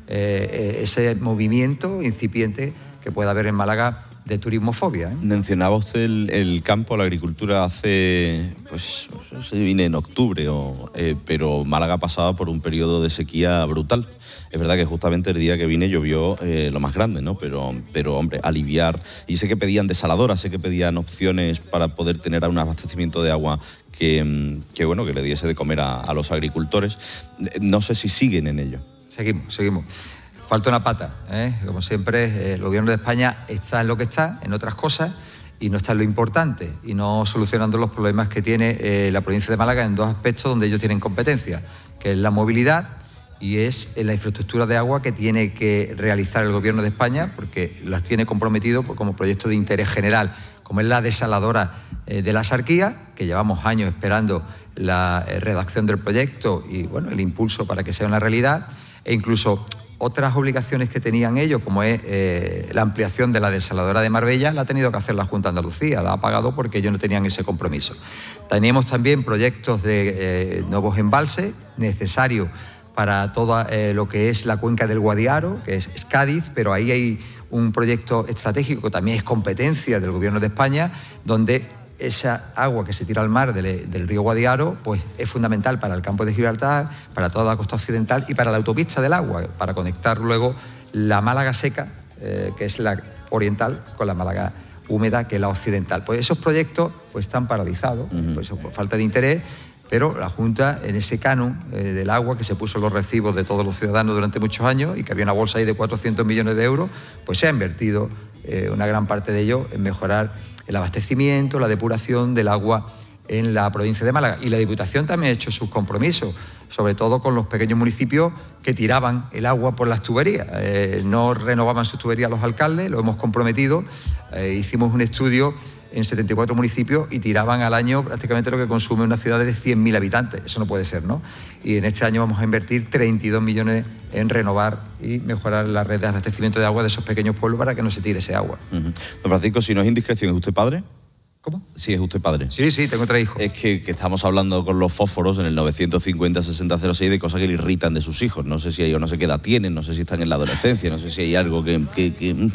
eh, ese movimiento incipiente que pueda haber en Málaga de turismofobia. ¿eh? Mencionaba usted el, el campo, la agricultura hace, pues, no sé, vine en octubre, o, eh, pero Málaga pasaba por un periodo de sequía brutal. Es verdad que justamente el día que vine llovió eh, lo más grande, ¿no? Pero, pero, hombre, aliviar. Y sé que pedían desaladoras, sé que pedían opciones para poder tener un abastecimiento de agua que, que bueno, que le diese de comer a, a los agricultores. No sé si siguen en ello. Seguimos, seguimos. Falta una pata, ¿eh? Como siempre, el gobierno de España está en lo que está, en otras cosas, y no está en lo importante, y no solucionando los problemas que tiene eh, la provincia de Málaga en dos aspectos donde ellos tienen competencia, que es la movilidad y es en la infraestructura de agua que tiene que realizar el gobierno de España, porque las tiene comprometido como proyecto de interés general, como es la desaladora eh, de la Sarquía, que llevamos años esperando la eh, redacción del proyecto y bueno, el impulso para que sea una realidad, e incluso otras obligaciones que tenían ellos, como es eh, la ampliación de la desaladora de Marbella, la ha tenido que hacer la Junta de Andalucía, la ha pagado porque ellos no tenían ese compromiso. Teníamos también proyectos de eh, nuevos embalses necesarios para todo eh, lo que es la cuenca del Guadiaro, que es, es Cádiz, pero ahí hay un proyecto estratégico que también es competencia del Gobierno de España, donde esa agua que se tira al mar del, del río Guadiaro pues, es fundamental para el campo de Gibraltar, para toda la costa occidental y para la autopista del agua, para conectar luego la Málaga seca, eh, que es la oriental, con la Málaga húmeda, que es la occidental. Pues esos proyectos pues, están paralizados, uh-huh. por, eso, por falta de interés, pero la Junta, en ese canon eh, del agua que se puso en los recibos de todos los ciudadanos durante muchos años y que había una bolsa ahí de cuatrocientos millones de euros, pues se ha invertido eh, una gran parte de ello en mejorar el abastecimiento, la depuración del agua en la provincia de Málaga. Y la Diputación también ha hecho sus compromisos, sobre todo con los pequeños municipios que tiraban el agua por las tuberías. Eh, no renovaban sus tuberías los alcaldes, lo hemos comprometido. Eh, hicimos un estudio en setenta y cuatro municipios y tiraban al año prácticamente lo que consume una ciudad de cien mil habitantes. Eso no puede ser, ¿no? Y en este año vamos a invertir treinta y dos millones en renovar y mejorar la red de abastecimiento de agua de esos pequeños pueblos para que no se tire ese agua. Uh-huh. Don Francisco, si no es indiscreción, ¿es usted padre? ¿Cómo? Sí, es usted padre. Sí, sí, tengo tres hijos. Es que, que estamos hablando con los fósforos en el novecientos cincuenta sesenta cero seis de cosas que le irritan de sus hijos. No sé si ellos no sé qué edad tienen, no sé si están en la adolescencia, no sé si hay algo que... que, que...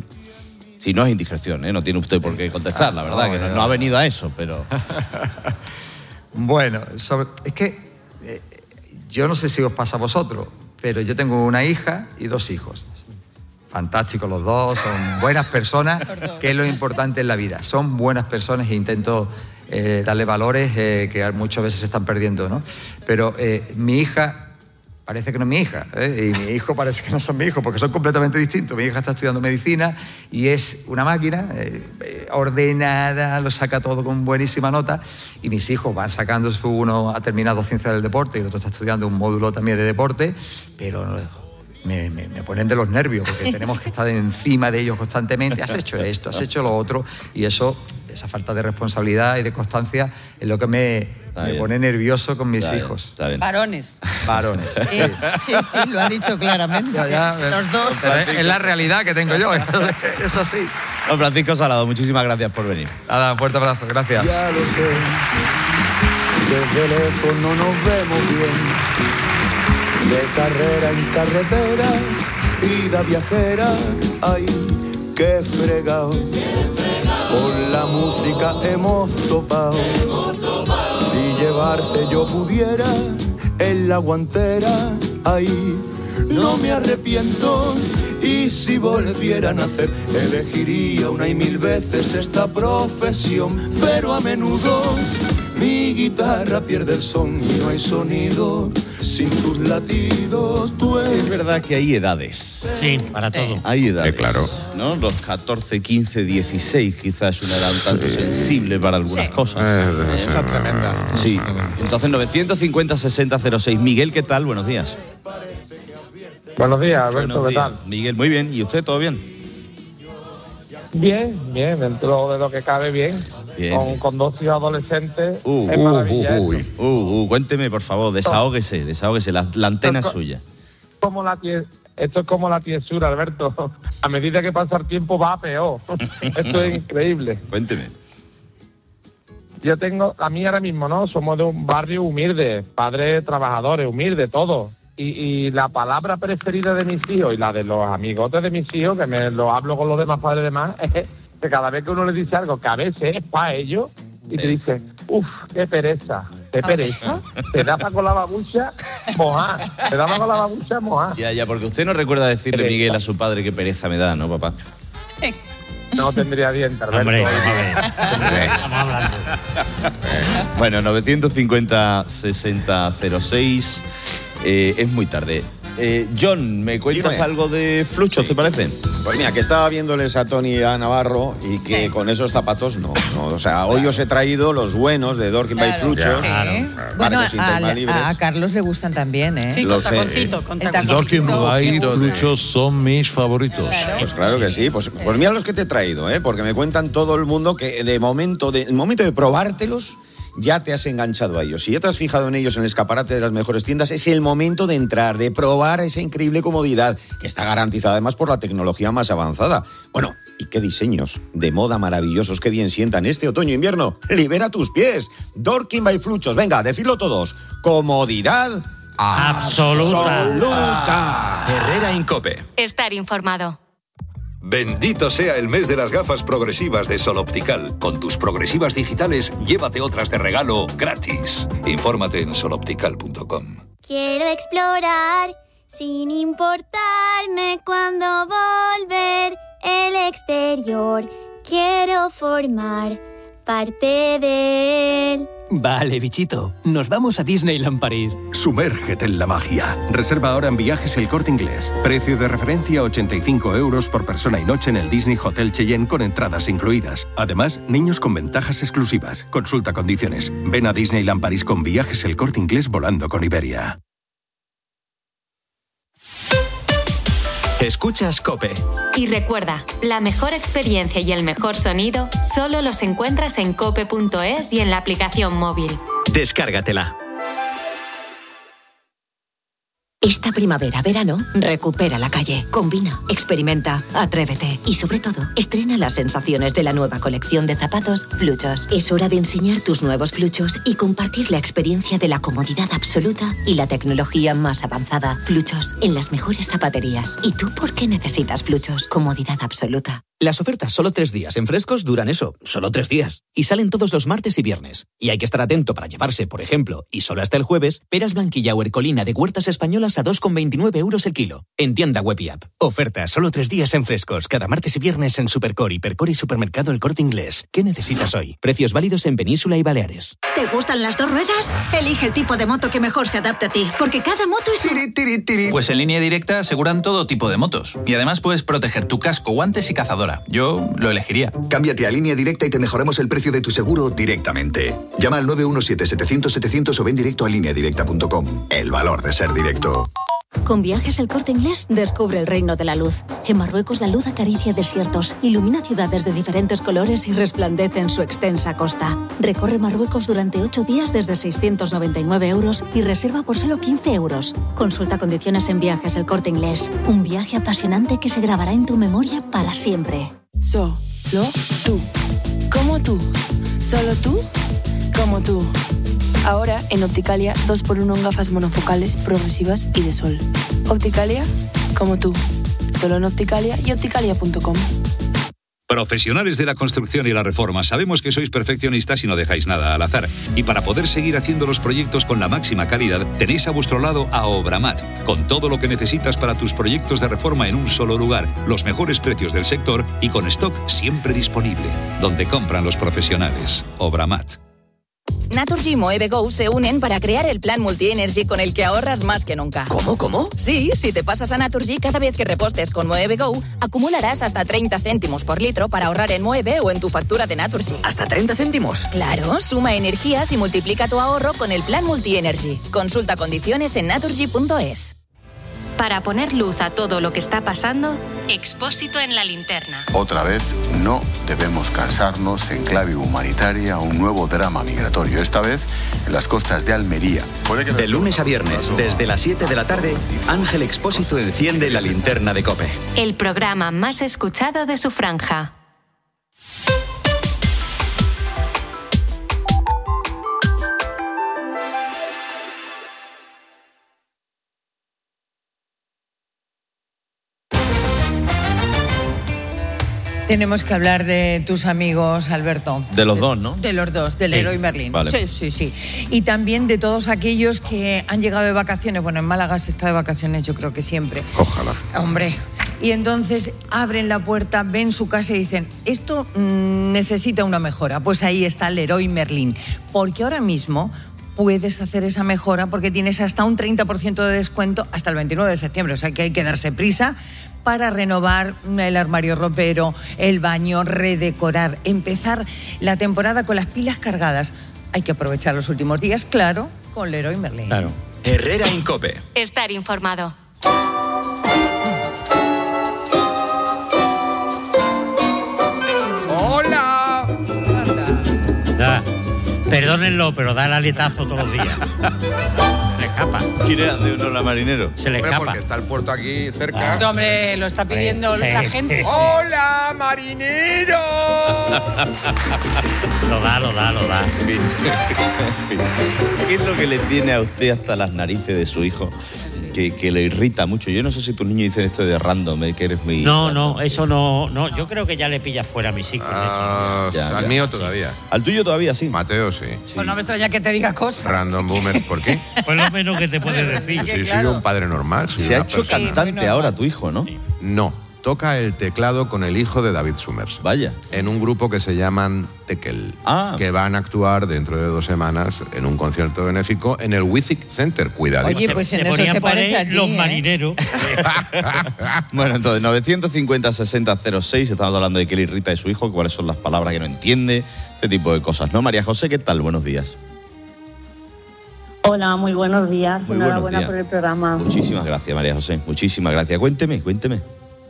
Si no es indiscreción, ¿eh? No tiene usted por qué contestar, la verdad, ah, bueno, que no, no ha venido a eso, pero... Bueno, sobre, es que eh, yo no sé si os pasa a vosotros, pero yo tengo una hija y dos hijos. Fantásticos los dos, son buenas personas, que es lo importante en la vida. Son buenas personas e intento eh, darle valores eh, que muchas veces se están perdiendo, ¿no? Pero eh, mi hija... Parece que no es mi hija, ¿eh? Y mi hijo parece que no son mi hijo, porque son completamente distintos. Mi hija está estudiando medicina y es una máquina eh, ordenada, lo saca todo con buenísima nota. Y mis hijos van sacando, uno ha terminado ciencias del deporte y el otro está estudiando un módulo también de deporte, pero me, me, me ponen de los nervios, porque tenemos que estar encima de ellos constantemente. Has hecho esto, has hecho lo otro, y eso, esa falta de responsabilidad y de constancia es lo que me... Me pone nervioso con mis está hijos. Bien, está bien. Varones. Varones. Sí, sí, sí, lo ha dicho claramente. Ya, ya, Los dos. Es la realidad que tengo yo. Es así. Don Francisco Salado, muchísimas gracias por venir. Nada, un fuerte abrazo. Gracias. Ya lo sé. Desde lejos no nos vemos bien. De carrera en carretera, vida viajera. Ay, qué fregado. Con la música hemos topado. Si llevarte yo pudiera, en la guantera, ahí no me arrepiento. Y si volviera a nacer, elegiría una y mil veces esta profesión. Pero a menudo mi guitarra pierde el son y no hay sonido sin tus latidos. Tú eres... Es verdad que hay edades. Sí, para todo. Hay edades. Eh, claro. ¿No? Los catorce, quince, dieciséis quizás es una edad un tanto Sí. sensible para algunas Sí. cosas. Eh, Esa es tremenda. Sí. Entonces, novecientos cincuenta, sesenta, cero seis. Miguel, ¿qué tal? Buenos días. Buenos días, Alberto, Buenos ¿qué días. tal? Miguel, muy bien. ¿Y usted, todo bien? Bien, bien, dentro de lo que cabe bien. Bien, con, bien. con dos hijos adolescentes. Uh, es uh, maravilla. uh, esto. uy. Uh, uh, cuénteme, por favor, desahógese, desahógese. La, la antena es suya. Como la tie- Esto es como la tiesura, Alberto. A medida que pasa el tiempo va a peor. Esto es increíble. Cuénteme. Yo tengo, a mí ahora mismo, ¿no? Somos de un barrio humilde, padres trabajadores, humilde, todo. Y, y la palabra preferida de mis hijos y la de los amigotes de mis hijos, que me lo hablo con los demás padres de más, es que cada vez que uno les dice algo que a veces es para ellos, y te dice, uff, qué pereza. ¿Qué pereza? Te da para con la babucha mojar. Te da para con la babucha mojar. Ya, ya, porque usted no recuerda decirle, Pereza. Miguel, a su padre qué pereza me da, ¿no, papá? No tendría dientes, Alberto. Hombre, vamos hablando. Bueno, novecientos cincuenta, sesenta, cero seis. Eh, es muy tarde. Eh, John, ¿me cuentas Dime. algo de Fluchos, te parece? Pues mira, que estaba viéndoles a Tony y a Navarro y que Sí. con esos zapatos no, no. O sea, hoy os he traído los buenos de Dorking by Claro. Fluchos. ¿Eh? Bueno, Barcos sin a, tema libres. a- a Carlos le gustan también, ¿eh? Sí, Lo con sé. taconcito, con El taconcito. Dorking by Taconcito. Fluchos son mis favoritos. Pues claro que sí. Pues, pues mira los que te he traído, ¿eh? Porque me cuentan todo el mundo que de momento, de, el momento de probártelos, ya te has enganchado a ellos. Si ya te has fijado en ellos en el escaparate de las mejores tiendas, es el momento de entrar, de probar esa increíble comodidad, que está garantizada además por la tecnología más avanzada. Bueno, y qué diseños de moda maravillosos, qué bien sientan este otoño-invierno. Libera tus pies. Dorking by Fluchos. Venga, decidlo todos. Comodidad Absoluta. absoluta. Herrera Incope. Estar informado. Bendito sea el mes de las gafas progresivas de Sol Optical. Con tus progresivas digitales, llévate otras de regalo gratis. Infórmate en sol optical punto com. Quiero explorar sin importarme cuándo volver el exterior. Quiero formar parte de él. Vale, bichito. Nos vamos a Disneyland París. Sumérgete en la magia. Reserva ahora en Viajes El Corte Inglés. Precio de referencia ochenta y cinco euros por persona y noche en el Disney Hotel Cheyenne con entradas incluidas. Además, niños con ventajas exclusivas. Consulta condiciones. Ven a Disneyland París con Viajes El Corte Inglés volando con Iberia. Escuchas COPE. Y recuerda, la mejor experiencia y el mejor sonido solo los encuentras en cope punto es y en la aplicación móvil. Descárgatela. Esta primavera, verano, recupera la calle. Combina, experimenta, atrévete y sobre todo, estrena las sensaciones de la nueva colección de zapatos Fluchos. Es hora de enseñar tus nuevos Fluchos y compartir la experiencia de la comodidad absoluta y la tecnología más avanzada. Fluchos, en las mejores zapaterías. ¿Y tú por qué necesitas Fluchos? Comodidad absoluta. Las ofertas solo tres días en Frescos duran eso, solo tres días. Y salen todos los martes y viernes. Y hay que estar atento para llevarse, por ejemplo, y solo hasta el jueves, peras blanquilla o ercolina de huertas españolas a dos con veintinueve euros el kilo. En tienda web y app. Oferta solo tres días en Frescos. Cada martes y viernes en Supercore, Hipercore y Supermercado El Corte Inglés. ¿Qué necesitas hoy? Precios válidos en Península y Baleares. ¿Te gustan las dos ruedas? Elige el tipo de moto que mejor se adapte a ti, porque cada moto es un... Pues en Línea Directa aseguran todo tipo de motos. Y además puedes proteger tu casco, guantes y cazadora. Yo lo elegiría. Cámbiate a Línea Directa y te mejoramos el precio de tu seguro directamente. Llama al nueve uno siete, setecientos, setecientos o ven directo a línea directa punto com. El valor de ser directo. Con Viajes El Corte Inglés, descubre el reino de la luz. En Marruecos, la luz acaricia desiertos, ilumina ciudades de diferentes colores y resplandece en su extensa costa. Recorre Marruecos durante ocho días desde seiscientos noventa y nueve euros y reserva por solo quince euros. Consulta condiciones en Viajes El Corte Inglés. Un viaje apasionante que se grabará en tu memoria para siempre. Solo tú, como tú, solo tú, como tú. Ahora en Opticalia dos por uno en gafas monofocales, progresivas y de sol. Opticalia, como tú. Solo en Opticalia y opticalia punto com. Profesionales de la construcción y la reforma, sabemos que sois perfeccionistas y no dejáis nada al azar. Y para poder seguir haciendo los proyectos con la máxima calidad, tenéis a vuestro lado a Obramat, con todo lo que necesitas para tus proyectos de reforma en un solo lugar, los mejores precios del sector y con stock siempre disponible, donde compran los profesionales. Obramat. Naturgy y Moeve Go se unen para crear el plan Multi-Energy con el que ahorras más que nunca. ¿Cómo, cómo? Sí, si te pasas a Naturgy, cada vez que repostes con Moeve Go, acumularás hasta treinta céntimos por litro para ahorrar en Moeve o en tu factura de Naturgy. ¿Hasta treinta céntimos? Claro, suma energías y multiplica tu ahorro con el plan Multi-Energy. Consulta condiciones en naturgy punto es. Para poner luz a todo lo que está pasando, Expósito en la linterna. Otra vez, no debemos cansarnos en clave humanitaria un nuevo drama migratorio, esta vez en las costas de Almería. De lunes a viernes, desde las siete de la tarde, Ángel Expósito enciende la linterna de COPE. El programa más escuchado de su franja. Tenemos que hablar de tus amigos, Alberto. De los dos, ¿no? De los dos, del Sí. Leroy Merlin. Vale. Sí, sí, sí. Y también de todos aquellos que han llegado de vacaciones. Bueno, en Málaga se está de vacaciones, yo creo que siempre. Ojalá. Hombre. Y entonces abren la puerta, ven su casa y dicen, esto mmm, necesita una mejora. Pues ahí está Leroy Merlin. Porque ahora mismo puedes hacer esa mejora porque tienes hasta un treinta por ciento de descuento hasta el veintinueve de septiembre. O sea que hay que darse prisa para renovar el armario ropero, el baño, redecorar, empezar la temporada con las pilas cargadas. Hay que aprovechar los últimos días, claro, con Leroy Merlin. Claro. Herrera en COPE. Estar informado. ¡Hola! Da. Perdónenlo, pero da el aletazo todos los días. Se le escapa. ¿Quiere hacer uno la marinero? Se le Hombre, escapa. porque está el puerto aquí cerca. No, hombre, lo está pidiendo la gente. ¡Hola, marinero! Lo da, lo da, lo da. ¿Qué es lo que le tiene a usted hasta las narices de su hijo que, que le irrita mucho? Yo no sé si tus niños dicen esto de random, eh, que eres muy... No, no, eso no, no. Yo creo que ya le pilla fuera a mis hijos. Ah, eso. al mío todavía. ¿Al tuyo todavía sí? Mateo, sí. Pues no me extraña que te diga cosas. Random boomer, ¿por qué? Pues lo menos que te puede decir. Sí, soy un padre normal. soy Se ha una hecho persona- cantante ahora tu hijo, ¿no? No, toca el teclado con el hijo de David Summers. Vaya. En un grupo que se llaman Tekel. Ah. Que van a actuar dentro de dos semanas en un concierto benéfico en el Wizik Center. Cuidado. Oye, pues en eso ponían se por parece ahí a ti, los ¿eh? marineros. Bueno, entonces, novecientos cincuenta sesenta cero seis, estamos hablando de qué le irrita de su hijo, cuáles son las palabras que no entiende, este tipo de cosas, ¿no? María José, ¿qué tal? Buenos días. Hola, muy buenos días. Muy Enhorabuena buenos días. por el programa. Muchísimas gracias, María José, muchísimas gracias. Cuénteme, cuénteme.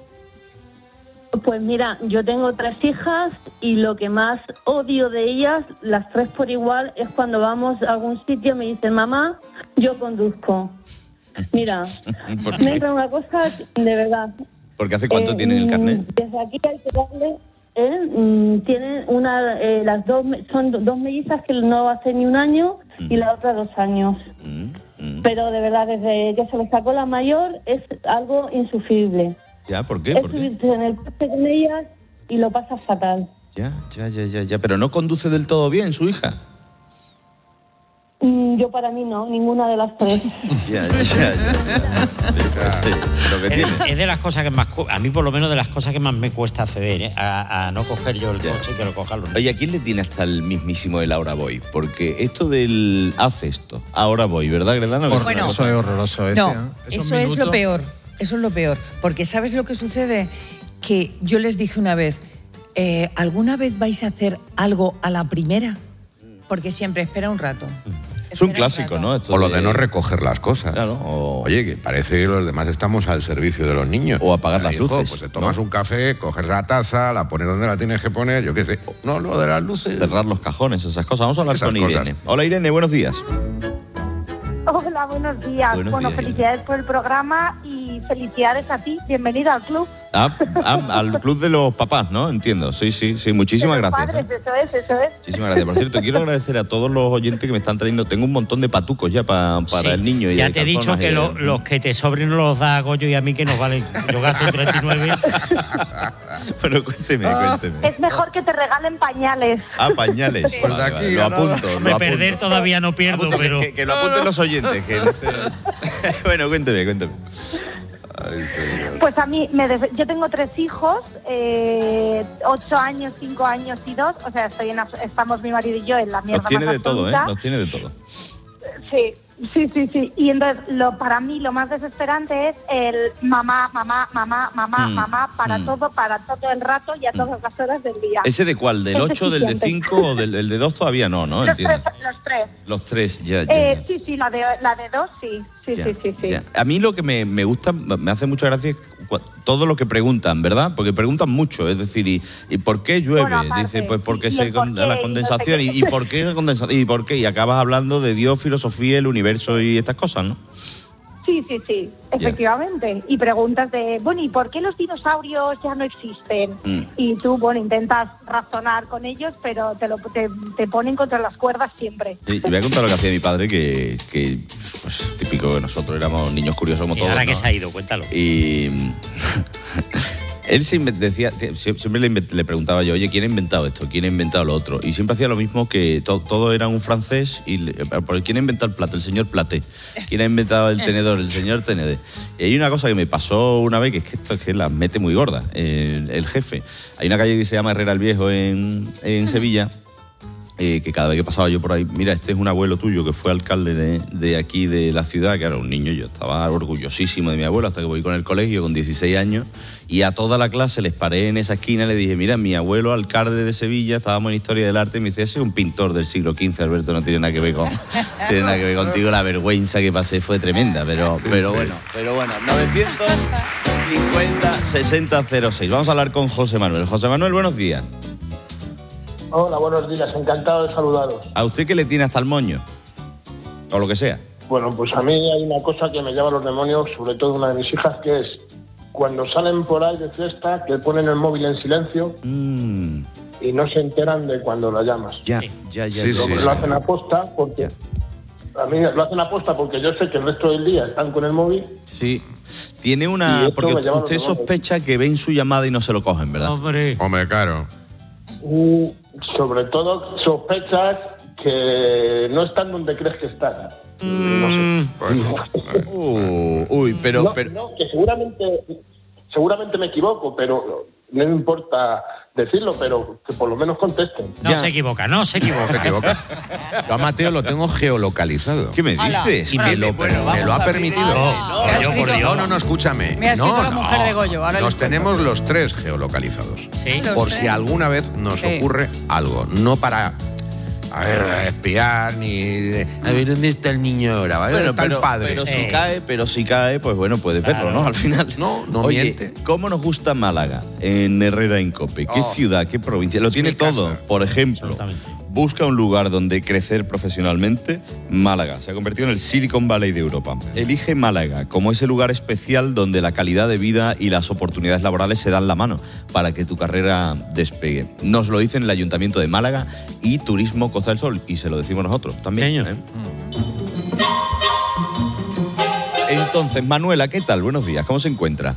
Pues mira, yo tengo tres hijas y lo que más odio de ellas, las tres por igual, es cuando vamos a algún sitio y me dicen, mamá, yo conduzco. Mira, ¿Por me qué? entra una cosa de verdad. Porque hace cuánto Eh, tienen el carnet. Desde aquí hay que darle, ¿eh? Mm, tienen una, eh, las dos, me- son do- dos mellizas que no hace ni un año y la otra dos años. Pero de verdad, desde que se le sacó la mayor es algo insufrible. Ya, ¿por qué? Es ¿Por qué? subirse en el coche con ellas y lo pasas fatal. Ya, ya, ya, ya, ya. Pero no conduce del todo bien su hija. Mm, Yo para mí no, ninguna de las tres. Ya, ya, ya. Pues sí, lo que Es, tiene. es de las cosas que más, cu- a mí por lo menos de las cosas que más me cuesta acceder, ¿eh? a, a no coger yo el coche y que lo cojan los niños. Oye, ¿a quién le tiene hasta el mismísimo del ahora voy? Porque esto del haz esto, ahora voy, ¿verdad, Gredana? Bueno, Eso es horroroso. Ese, No, ¿eh? eso Esos es lo minutos- peor, eso es lo peor. Porque ¿sabes lo que sucede? Que yo les dije una vez, eh, ¿alguna vez vais a hacer algo a la primera? Porque siempre espera un rato. Es un clásico, ¿no? Esto O lo de no recoger las cosas. Claro, o... Oye, que parece que los demás estamos al servicio de los niños. O apagar las Hijo, luces, Pues te tomas ¿no? un café, coges la taza, la pones donde la tienes que poner, yo qué sé. No, lo de las luces. Cerrar los cajones, esas cosas. Vamos a hablar Esas con cosas. Irene. Hola, Irene, buenos días. Hola, buenos días. Buenos bueno, días, felicidades por el programa y felicidades a ti, bienvenido al club. Ah, ah, al club de los papás, ¿no? Entiendo, sí, sí, sí, muchísimas de los gracias. Padres, eso es, eso es. Muchísimas gracias. Por cierto, quiero agradecer a todos los oyentes que me están trayendo. Tengo un montón de patucos ya pa, para Sí, el niño. Y ya de te he dicho calzonas que y de- lo- los que te sobren los da a Goyo y a mí que nos valen. Yo gasto treinta y nueve. Pero cuénteme, cuénteme. Es mejor que te regalen pañales. Ah, pañales. Sí. Vale, vale, aquí lo a nada. apunto. Hombre, lo perder apunto. todavía no pierdo, Apunto, pero... Que, que- que lo apunten los oyentes. Que no te- bueno, cuénteme, cuénteme. Pues a mí, me def- yo tengo tres hijos, eh, ocho años, cinco años y dos. O sea, estoy en, abs- estamos mi marido y yo en la mierda Los tiene más de todo, ¿eh? absoluta. Los tiene de todo. Sí, sí, sí, sí. Y entonces, lo, para mí, lo más desesperante es el mamá, mamá, mamá, mamá, Mm, mamá, para mm. todo, para todo el rato y a todas las horas del día. ¿Ese de cuál? ¿Del Es ocho, del de deficiente. cinco o del el de dos todavía no, no? Los Entiendo. tres, los tres. Los tres, ya, ya, Eh, ya. sí, sí, la de, la de dos, sí. Sí, Ya, sí, sí, sí. ya. A mí lo que me, me gusta, me hace mucha gracia es cua- todo lo que preguntan, ¿verdad? Porque preguntan mucho, es decir, ¿y, y por qué llueve? Bueno, aparte, Dice, pues porque y se el por con- qué, y la no condensación, sé y, qué. y por qué la condensación, y por qué, y acabas hablando de Dios, filosofía, el universo y estas cosas, ¿no? Sí, sí, sí, efectivamente. Y preguntas de, bueno, ¿y por qué los dinosaurios ya no existen? Mm. Y tú, bueno, intentas razonar con ellos, pero te, lo, te, te ponen contra las cuerdas siempre. Y, y voy a contar lo que hacía mi padre, que, que pues, típico que nosotros éramos niños curiosos como Y todos, ahora que ¿no? se ha ido, cuéntalo. Y él se inven- decía, siempre le, inven- le preguntaba yo, oye, ¿quién ha inventado esto? ¿Quién ha inventado lo otro? Y siempre hacía lo mismo, que to- todo era un francés. Y le- por ¿quién ha inventado el plato? El señor Platé. ¿Quién ha inventado el tenedor? El señor Tenedé. Y hay una cosa que me pasó una vez, que es que esto es que la mete muy gorda, el, el jefe. Hay una calle que se llama Herrera el Viejo en, en Sevilla, eh, que cada vez que pasaba yo por ahí, mira, este es un abuelo tuyo que fue alcalde de, de aquí, de la ciudad, que era un niño, yo estaba orgullosísimo de mi abuelo, hasta que voy con el colegio con dieciséis años, y a toda la clase les paré en esa esquina y le dije, mira, mi abuelo alcalde de Sevilla, estábamos en Historia del Arte, y me dice, ese es un pintor del siglo quince, Alberto, no tiene nada que ver con, tiene nada que ver contigo, la vergüenza que pasé fue tremenda, pero, pero bueno, pero bueno, novecientos cincuenta sesenta cero seis. Vamos a hablar con José Manuel. José Manuel, buenos días. Hola, buenos días, encantado de saludaros. ¿A usted qué le tiene hasta el moño? O lo que sea. Bueno, pues a mí hay una cosa que me lleva a los demonios, sobre todo una de mis hijas, que es cuando salen por ahí de fiesta, que ponen el móvil en silencio Mm, y no se enteran de cuando la llamas. ya, ya, ya. lo, ya, ya. lo hacen aposta porque... A mí lo hacen aposta porque yo sé que el resto del día están con el móvil. Sí. Tiene Y una... esto Porque me llama usted los demonios. sospecha que ven su llamada y no se lo cogen, ¿verdad? Hombre. Hombre, claro. Mm, sobre todo sospechas que no están donde crees que están. Mm. Uh, uy, pero... no, pero no, que seguramente, seguramente me equivoco, pero no me importa decirlo, pero que por lo menos contesten. No se equivoca, no se equivoca. Se equivoca. Yo a Mateo lo tengo geolocalizado. ¿Qué me dices? Y me lo, me lo ha permitido. No, no, yo, por Dios. no, no, no, escúchame. Me ha escrito no, la no. mujer de Goyo, ahora Nos les cuento. tenemos los tres geolocalizados. Sí. Los Por tres. si alguna vez nos Sí. ocurre algo. No para... A ver, espiar, ni... de, a ver, ¿dónde está el niño ahora? ¿Dónde Bueno, está pero, el padre? pero si Eh. cae, pero si cae, pues bueno, puedes verlo, Claro. ¿no? Al final. No, no Oye, miente. ¿cómo nos gusta Málaga en Herrera en Cope? ¿Qué Oh. ciudad, qué provincia? Lo Es tiene mi todo. casa. Por ejemplo, Absolutamente. busca un lugar donde crecer profesionalmente. Málaga se ha convertido en el Silicon Valley de Europa. Elige Málaga como ese lugar especial donde la calidad de vida y las oportunidades laborales se dan la mano para que tu carrera despegue. Nos lo dicen el Ayuntamiento de Málaga y Turismo Costa del Sol, y se lo decimos nosotros también. Señor. ¿eh? Entonces, Manuela, ¿qué tal? Buenos días, ¿cómo se encuentra?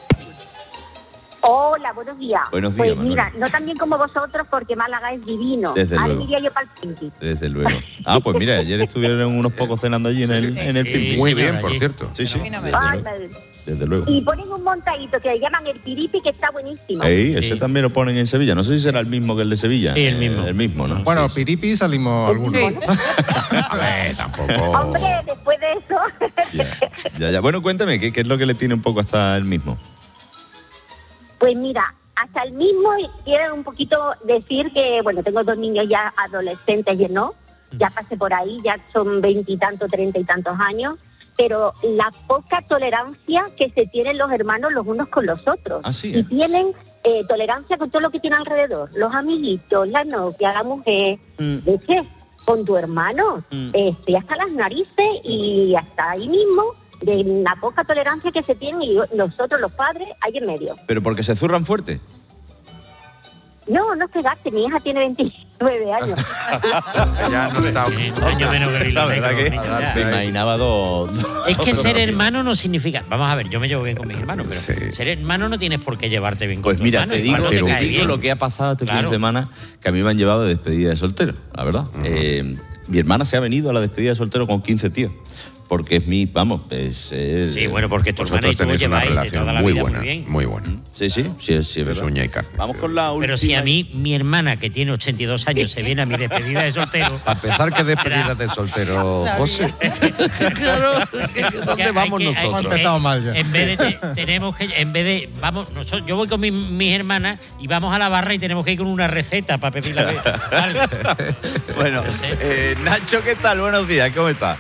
Hola, buenos días. Buenos días, Pues Manuela. mira, no tan bien como vosotros porque Málaga es divino. Desde Ahí luego. iría yo para el Pinti. Desde luego. Ah, pues mira, ayer estuvieron unos pocos cenando allí en el, en el Sí, Pimpi. Muy señora, bien, por allí. cierto. Sí, sí. Ay, Desde luego. madre. Desde luego. Y ponen un montadito que le llaman el piripi, que está buenísimo. Ey, ese Sí. también lo ponen en Sevilla. No sé si será el mismo que el de Sevilla. Sí, el mismo. Eh, el mismo, ¿no? Bueno, Sí, sí. piripi salimos algunos. A ver, tampoco... Hombre, después de eso, Ya, ya, ya. Bueno, cuéntame, ¿qué, ¿qué es lo que le tiene un poco hasta el mismo? pues mira, hasta el mismo quiero un poquito decir que, bueno, tengo dos niños ya adolescentes y no, ya pasé por ahí, ya son veintitantos, treinta y tantos años, pero la poca tolerancia que se tienen los hermanos los unos con los otros. Ah, sí, Y ¿eh? tienen eh, tolerancia con todo lo que tienen alrededor, los amiguitos, la novia, la mujer, Mm. ¿de qué? con tu hermano, mm. estoy hasta las narices y hasta ahí mismo de la poca tolerancia que se tiene y nosotros los padres ahí en medio. ¿Pero porque se zurran fuerte? No, no pegaste, mi hija tiene veintinueve años. Ya no está un año menos que la verdad que se imaginaba dos. Es que ser hermano no significa. Vamos a ver, yo me llevo bien con mis hermanos, pero sí. ser hermano no tienes por qué llevarte bien con pues tus mira, hermanos. Te digo, no te te digo lo que ha pasado este claro. fin de semana, que a mí me han llevado de despedida de soltero, la verdad. Uh-huh. eh, mi hermana se ha venido a la despedida de soltero con quince tíos. Porque es mi, vamos, es... es sí, bueno, porque tu hermana y tú lleváis de toda la muy vida buena, muy bien. Muy buena. Sí, sí, sí, sí, es verdad. Uña y carne. Vamos con la última. Pero si a mí, mi hermana, que tiene ochenta y dos años, se viene a mi despedida de soltero... A pesar que despedida de soltero, José. Claro, ¿dónde vamos que, nosotros? Hemos empezado mal ya. En vez de, te, tenemos que, en vez de, vamos, nosotros, yo voy con mi, mis hermanas y vamos a la barra y tenemos que ir con una receta para pedir la algo. Bueno, no sé. eh, Nacho, ¿qué tal? Buenos días, ¿cómo estás?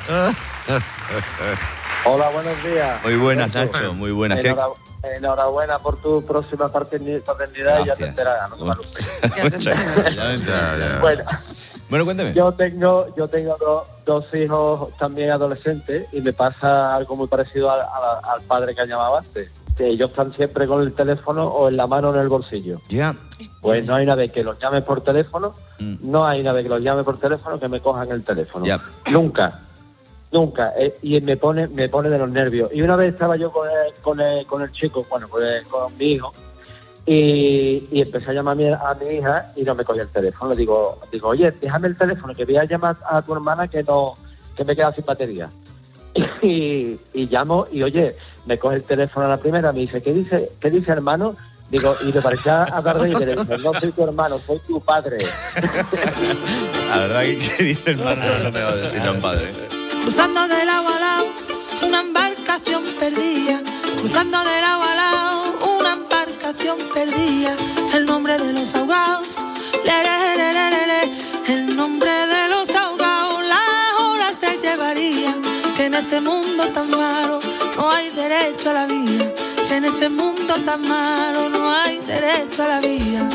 Hola, buenos días. Muy buenas, Nacho, muy buenas. Enhora, enhorabuena por tu próxima paternidad y ya te enterarás, no te preocupes. Ya te enterarás. Bueno, bueno, cuéntame. Yo tengo, yo tengo dos, dos hijos también adolescentes y me pasa algo muy parecido al, al, al padre que llamaba antes. Que ellos están siempre con el teléfono o en la mano o en el bolsillo. Ya. Pues no hay una vez que los llame por teléfono, mm. no hay una vez que los llame por teléfono que me cojan el teléfono. Ya. Nunca. Nunca, eh, y me pone me pone de los nervios. Y una vez estaba yo con el, con el, con el chico, bueno, con, el, con mi hijo, y, y empecé a llamar a mi, a mi hija y no me cogía el teléfono. Le digo, digo, oye, déjame el teléfono, que voy a llamar a tu hermana que no que me queda sin batería. Y, y llamo y, oye, me coge el teléfono a la primera, me dice, ¿qué dice, qué dice hermano? Digo, y me parecía a darle y le dice, no soy tu hermano, soy tu padre. La verdad que ¿qué dice hermano? No me va a decir un padre. Cruzando del agua al lado, una embarcación perdida. Cruzando del agua al lado, una embarcación perdida. El nombre de los ahogados, le, le, le, le, le, le. El nombre de los ahogados, las olas se llevaría. Que en este mundo tan malo no hay derecho a la vida. Que en este mundo tan malo no hay derecho a la vida.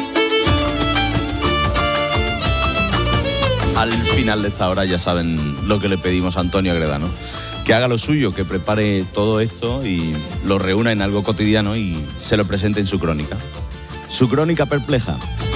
Al final de esta hora ya saben lo que le pedimos a Antonio Agredano. Que haga lo suyo, que prepare todo esto y lo reúna en algo cotidiano y se lo presente en su crónica. Su crónica perpleja.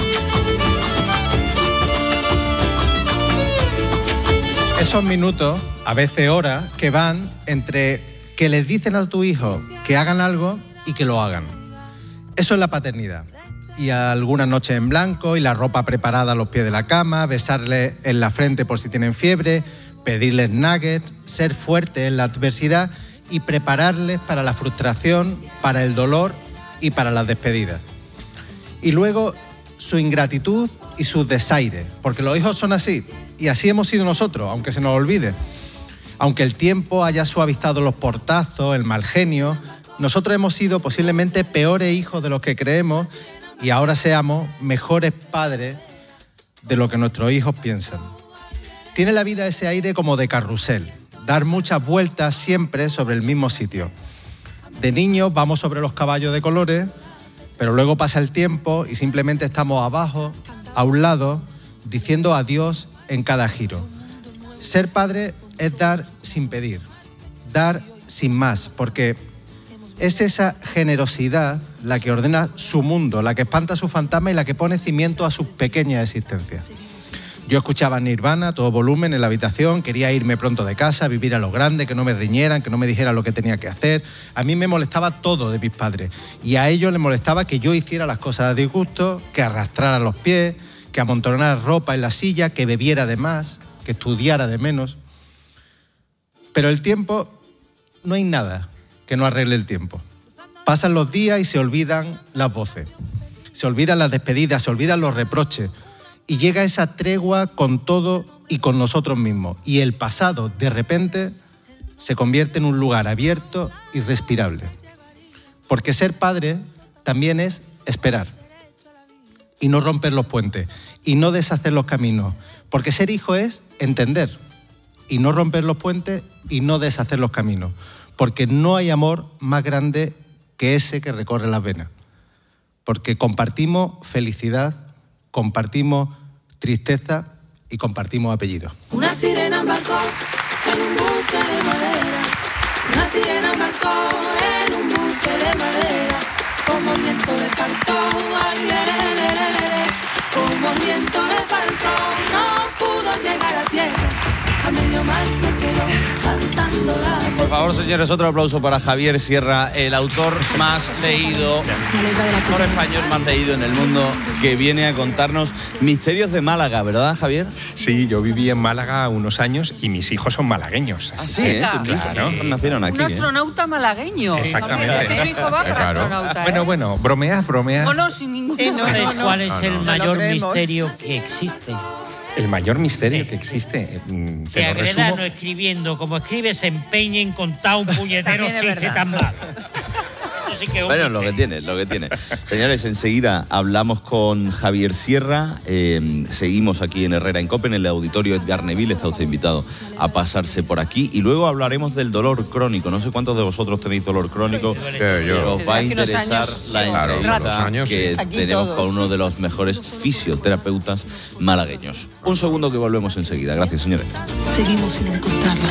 Esos minutos, a veces horas, que van entre que les dicen a tu hijo que hagan algo y que lo hagan. Eso es la paternidad. Y algunas noches en blanco y la ropa preparada a los pies de la cama, besarles en la frente por si tienen fiebre, pedirles nuggets, ser fuerte en la adversidad y prepararles para la frustración, para el dolor y para las despedidas. Y luego su ingratitud y sus desaires, porque los hijos son así y así hemos sido nosotros, aunque se nos olvide. Aunque el tiempo haya suavizado los portazos, el mal genio, nosotros hemos sido posiblemente peores hijos de los que creemos y ahora seamos mejores padres de lo que nuestros hijos piensan. Tiene la vida ese aire como de carrusel, dar muchas vueltas siempre sobre el mismo sitio. De niños vamos sobre los caballos de colores, pero luego pasa el tiempo y simplemente estamos abajo, a un lado, diciendo adiós en cada giro. Ser padre es dar sin pedir, dar sin más, porque es esa generosidad la que ordena su mundo, la que espanta su fantasma y la que pone cimiento a sus pequeñas existencias. Yo escuchaba Nirvana a todo volumen en la habitación, quería irme pronto de casa, vivir a lo grande, que no me riñeran, que no me dijeran lo que tenía que hacer. A mí me molestaba todo de mis padres y a ellos les molestaba que yo hiciera las cosas a disgusto, que arrastrara los pies, que amontonara ropa en la silla, que bebiera de más, que estudiara de menos. Pero el tiempo, no hay nada que no arregle el tiempo. Pasan los días y se olvidan las voces, se olvidan las despedidas, se olvidan los reproches y llega esa tregua con todo y con nosotros mismos. Y el pasado, de repente, se convierte en un lugar abierto y respirable. Porque ser padre también es esperar y no romper los puentes y no deshacer los caminos. Porque ser hijo es entender y no romper los puentes y no deshacer los caminos. Porque no hay amor más grande que ese que recorre las venas. Porque compartimos felicidad, compartimos tristeza y compartimos apellido. Una sirena embarcó en un buque de madera. Una sirena embarcó en un buque de madera. Como el viento le faltó, ay, le, le, le, le, le. Como el viento le faltó, no pudo llegar a tierra. A medio mar se quedó cantando la... Por favor, señores, otro aplauso para Javier Sierra, el autor más leído, el autor español más leído en el mundo, que viene a contarnos Misterios de Málaga, ¿verdad, Javier? Sí, yo viví en Málaga unos años y mis hijos son malagueños. Ah, sí, ¿eh? Claro, nacieron aquí. Un astronauta ¿eh? malagueño. Exactamente. Tu hijo va por Claro. astronauta, ¿eh? Bueno, bueno, bromeas, bromeas. No, no, sin ningún... Eh, no, no, no. ¿Cuál es No, el no. mayor No lo misterio que existe? El mayor misterio que existe, mm, te Que lo Agreda resumo. no escribiendo como escribe se empeñe en contar un puñetero También es chiste verdad. tan malo. Eso sí que es un Bueno, lo que tiene, lo que tiene. Señores, enseguida hablamos con Javier Sierra. Eh, seguimos aquí en Herrera en Cope, en el auditorio Edgar Neville. Está usted invitado a pasarse por aquí. Y luego hablaremos del dolor crónico. No sé cuántos de vosotros tenéis dolor crónico. Pero os va a interesar la Claro, entrevista años, que sí. Aquí tenemos todos. con uno de los mejores fisioterapeutas malagueños. Un segundo que volvemos enseguida. Gracias, señores. Seguimos sin encontrarla.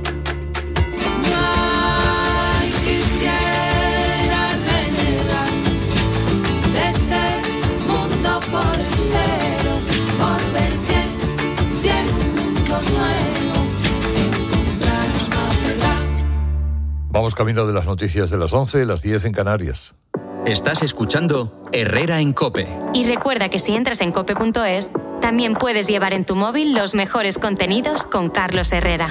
Ay, quisiera renegar de este mundo por entero, por ver si en, si en un mundo nuevo encontrar una verdad. Vamos camino de las noticias de las once, las diez en Canarias. Estás escuchando Herrera en Cope. Y recuerda que si entras en cope punto es, también puedes llevar en tu móvil los mejores contenidos con Carlos Herrera.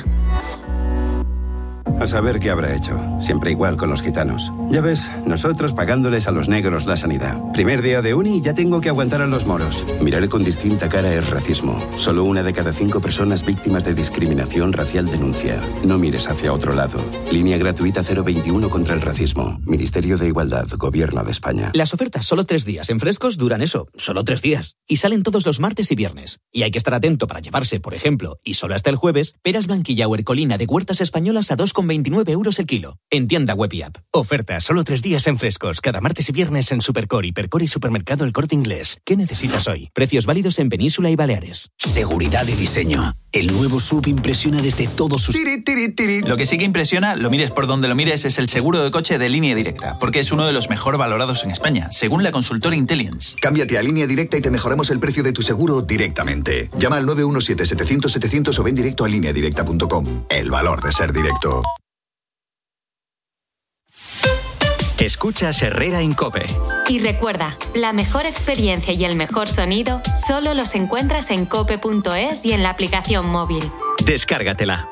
A saber qué habrá hecho. Siempre igual con los gitanos. Ya ves, nosotros pagándoles a los negros la sanidad. Primer día de uni y ya tengo que aguantar a los moros. Mirar con distinta cara es racismo. Solo una de cada cinco personas víctimas de discriminación racial denuncia. No mires hacia otro lado. Línea gratuita cero veintiuno contra el racismo. Ministerio de Igualdad, Gobierno de España. Las ofertas solo tres días en Frescos duran eso, solo tres días. Y salen todos los martes y viernes. Y hay que estar atento para llevarse, por ejemplo, y solo hasta el jueves, peras Blanquilla o Ercolina de Huertas Españolas a dos con veintinueve euros el kilo. En tienda web y app. Oferta solo tres días en Frescos, cada martes y viernes en Supercore, Hipercore y Supermercado El Corte Inglés. ¿Qué necesitas hoy? Precios válidos en Península y Baleares. Seguridad y diseño. El nuevo S U V impresiona desde todos sus... Lo que sí que impresiona, lo mires por donde lo mires, es el seguro de coche de Línea Directa, porque es uno de los mejor valorados en España, según la consultora Intelligence. Cámbiate a Línea Directa y te mejoramos el precio de tu seguro directamente. Llama al nueve uno siete, setecientos, setecientos o ven directo a línea directa punto com. El valor de ser directo. Escuchas Herrera en Cope. Y recuerda, la mejor experiencia y el mejor sonido solo los encuentras en cope punto es y en la aplicación móvil. Descárgatela.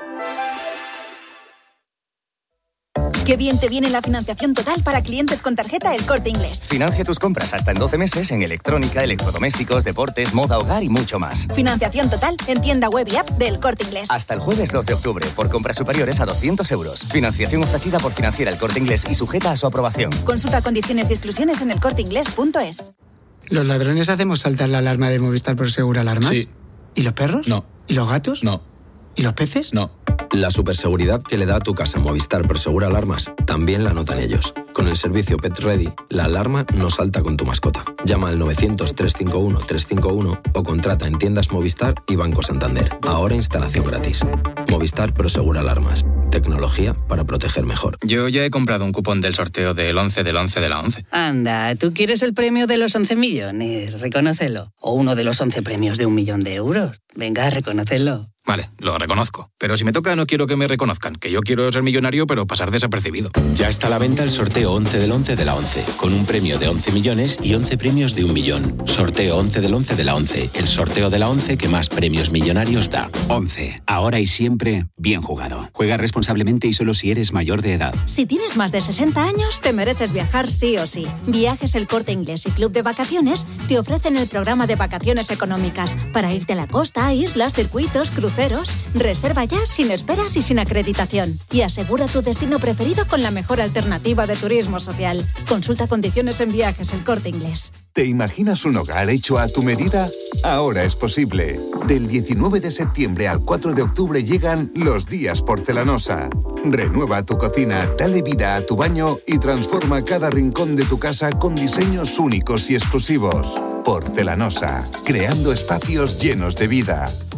Qué bien te viene la financiación total para clientes con tarjeta El Corte Inglés. Financia tus compras hasta en doce meses en electrónica, electrodomésticos, deportes, moda, hogar y mucho más. Financiación total en tienda web y app del Corte Inglés. Hasta el jueves dos de octubre, por compras superiores a doscientos euros. Financiación ofrecida por Financiera El Corte Inglés y sujeta a su aprobación. Consulta condiciones y exclusiones en el corte inglés punto es. ¿Los ladrones hacemos saltar la alarma de Movistar Prosegur Alarmas? Sí. ¿Y los perros? No. ¿Y los gatos? No. ¿Y los peces? No. La superseguridad que le da a tu casa Movistar Prosegur Alarmas también la notan ellos. Con el servicio Pet Ready, la alarma no salta con tu mascota. Llama al novecientos, trescientos cincuenta y uno, trescientos cincuenta y uno o contrata en tiendas Movistar y Banco Santander. Ahora instalación gratis. Movistar Prosegur Alarmas. Tecnología para proteger mejor. Yo ya he comprado un cupón del sorteo del once del once de la once. Anda, ¿tú quieres el premio de los once millones? Reconócelo. O uno de los once premios de un millón de euros. Venga, reconócelo. Vale, lo reconozco. Pero si me toca no quiero que me reconozcan, que yo quiero ser millonario pero pasar desapercibido. Ya está a la venta el sorteo once del once de la once, con un premio de once millones y once premios de un millón. Sorteo once del once de la once, el sorteo de la once que más premios millonarios da. once. Ahora y siempre, bien jugado. Juega responsablemente y solo si eres mayor de edad. Si tienes más de sesenta años, te mereces viajar sí o sí. Viajes El Corte Inglés y Club de Vacaciones te ofrecen el programa de vacaciones económicas para irte a la costa, islas, circuitos, cruceros. Reserva ya sin esperas y sin acreditación. Y asegura tu destino preferido con la mejor alternativa de turismo social. Consulta condiciones en Viajes El Corte Inglés. ¿Te imaginas un hogar hecho a tu medida? Ahora es posible. Del diecinueve de septiembre al cuatro de octubre llegan los días Porcelanosa. Renueva tu cocina, dale vida a tu baño y transforma cada rincón de tu casa con diseños únicos y exclusivos. Porcelanosa, creando espacios llenos de vida.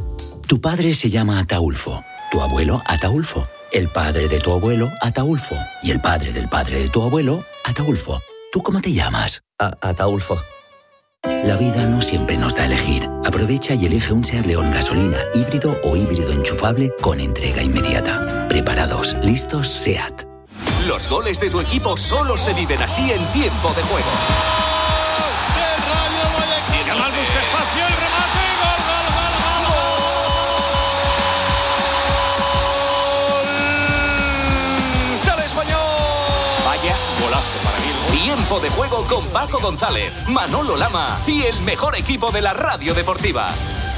Tu padre se llama Ataulfo, tu abuelo Ataulfo, el padre de tu abuelo Ataulfo y el padre del padre de tu abuelo Ataulfo. ¿Tú cómo te llamas? A Ataulfo. La vida no siempre nos da a elegir. Aprovecha y elige un SEAT León gasolina, híbrido o híbrido enchufable con entrega inmediata. Preparados, listos, SEAT. Los goles de tu equipo solo se viven así en tiempo de juego. Yamal busca espacio, el remate, gol, gol, gol, gol. ¡Del Español! Vaya golazo para mí. Tiempo de juego con Paco González, Manolo Lama y el mejor equipo de la radio deportiva.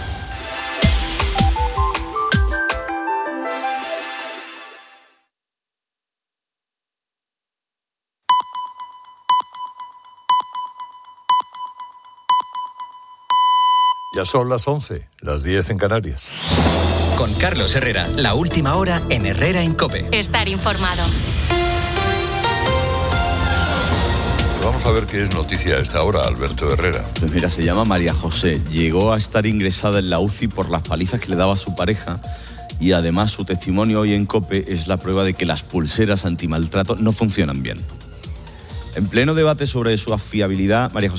Ya son las once, las diez en Canarias. Con Carlos Herrera, la última hora en Herrera en COPE. Estar informado. Vamos a ver qué es noticia a esta hora, Alberto Herrera. Pues mira, se llama María José. Llegó a estar ingresada en la U C I por las palizas que le daba su pareja y además su testimonio hoy en COPE es la prueba de que las pulseras antimaltrato no funcionan bien. En pleno debate sobre su fiabilidad, María José